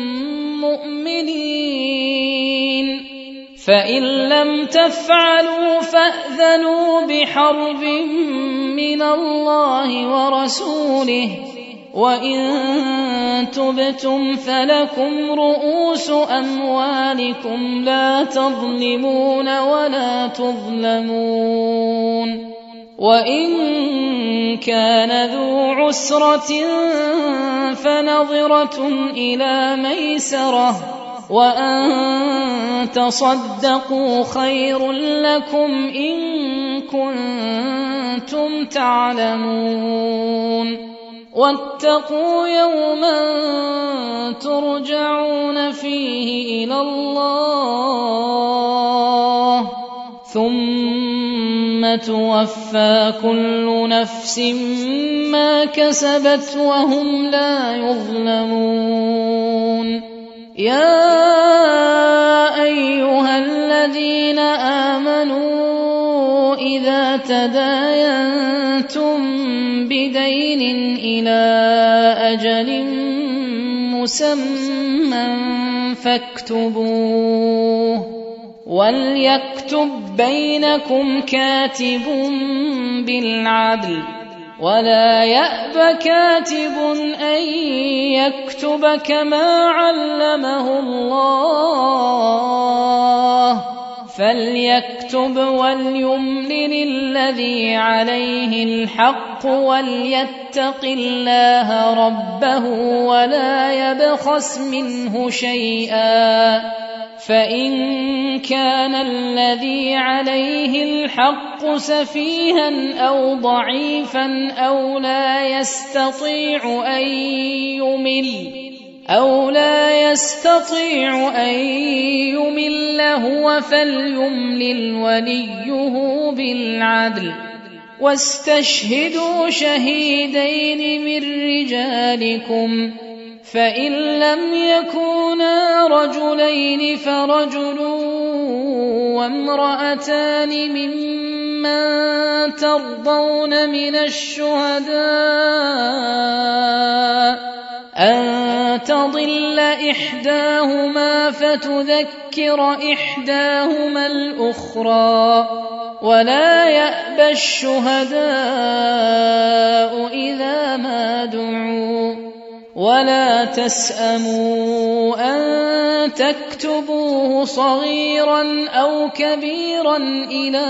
مؤمنين فإن لم تفعلوا فأذنوا بحرب من الله ورسوله وإن تبتم فلكم رؤوس أموالكم لا تظلمون ولا تظلمون. وإن كان ذو عسرة فنظرة إلى ميسرة وأن تصدقوا خير لكم إن كنتم تعلمون. واتقوا يوما ترجعون فيه إلى الله ثم توفى كل نفس ما كسبت وهم لا يظلمون. يا أيها الذين آمنوا إذا تداينتم بدين إلى أجل مسمى فاكتبوه، وليكتب بينكم كاتب بالعدل، ولا يأب كاتب أن يكتب كما علمه الله، فليكتب وليملل الذي عليه الحق وليتق الله ربه ولا يبخس منه شيئا، فإن كان الذي عليه الحق سفيها أو ضعيفا أو لا يستطيع أن يمل أو لا يستطيع أن يمل هو فليملل وليه بالعدل، واستشهدوا شهيدين من رجالكم، فإن لم يكونا رجلين فرجل وامرأتان ممن ترضون من الشهداء أن تضل إحداهما فتذكر إحداهما الأخرى، ولا يأبى الشهداء إذا ما دعوا، ولا تسأموا أن تكتبوه صغيرا أو كبيرا إلى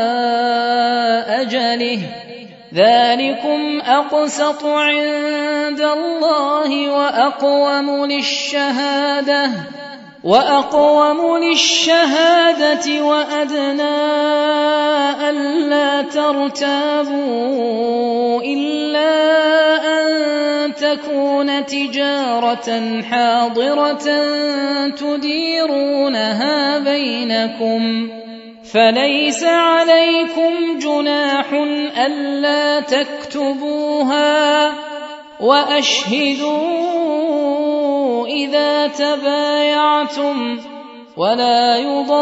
أجله، ذلكم أقسط عند الله وأقوم للشهادة وأقوم للشهادة وأدنى ألا ترتابوا إلا أن تكون تجارة حاضرة تديرونها بينكم، فليس عليكم جناح ألا تكتبوها، وأشهدوا إذا تبايعتم، ولا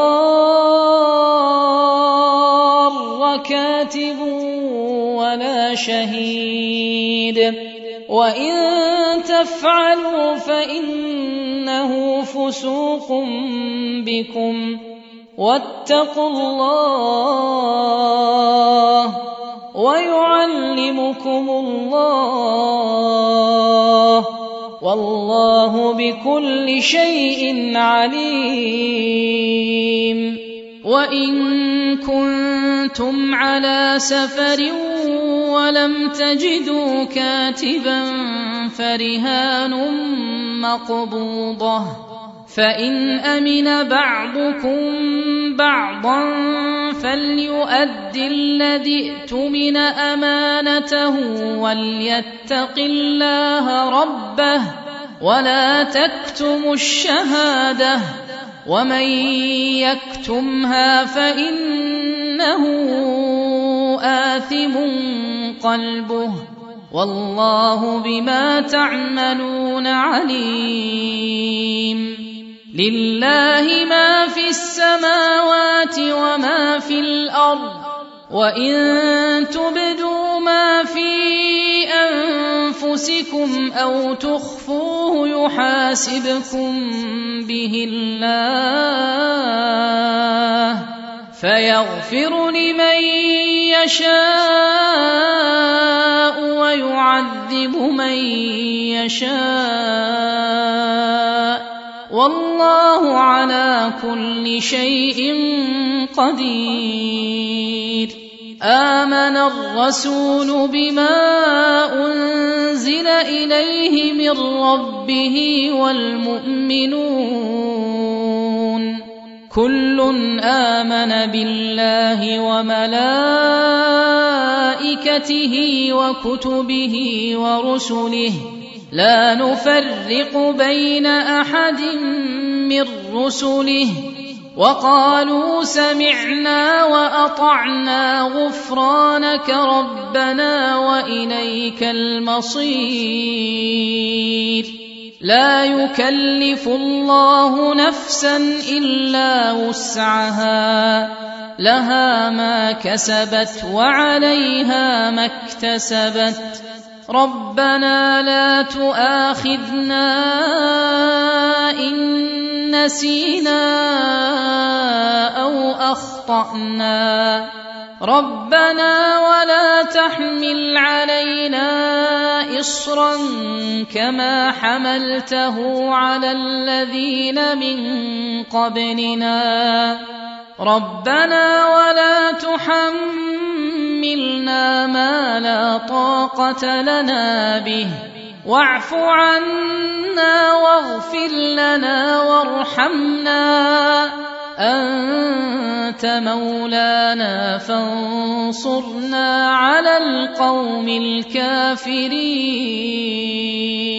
يضار كاتب ولا شهيد، وإن تفعلوا فإنه فسوق بكم، واتقوا الله ويعلمكم الله، والله بكل شيء عليم. وإن كنتم على سفر ولم تجدوا كاتبا فرهان مقبوضة، فإن أمن بعضكم بعضا فليؤد الذي اؤتمن أمانته وليتق الله ربه ولا تكتموا الشهادة، ومن يكتمها فإنه آثم قلبه، والله بما تعملون عليم. لله ما في السماوات وما في الأرض، وإن تبدوا ما في أنفسكم أو تخفوه يحاسبكم به الله، فيغفر لمن يشاء ويعذب من يشاء، والله على كل شيء قدير. آمن الرسول بما أنزل إليه من ربه والمؤمنون كل آمن بالله وملائكته وكتبه ورسله لا نفرق بين أحد من رسله وقالوا سمعنا وأطعنا غفرانك ربنا وإليك المصير. لا يكلف الله نفسا إلا وسعها، لها ما كسبت وعليها ما اكتسبت. ربنا لا تؤاخذنا إن نسينا أو أخطأنا، ربنا ولا تحمل علينا إصرا كما حملته على الذين من قبلنا، ربنا ولا تحملنا ما لا طاقة لنا به، واعف عنا واغفر لنا وارحمنا، أنت مولانا فانصرنا على القوم الكافرين.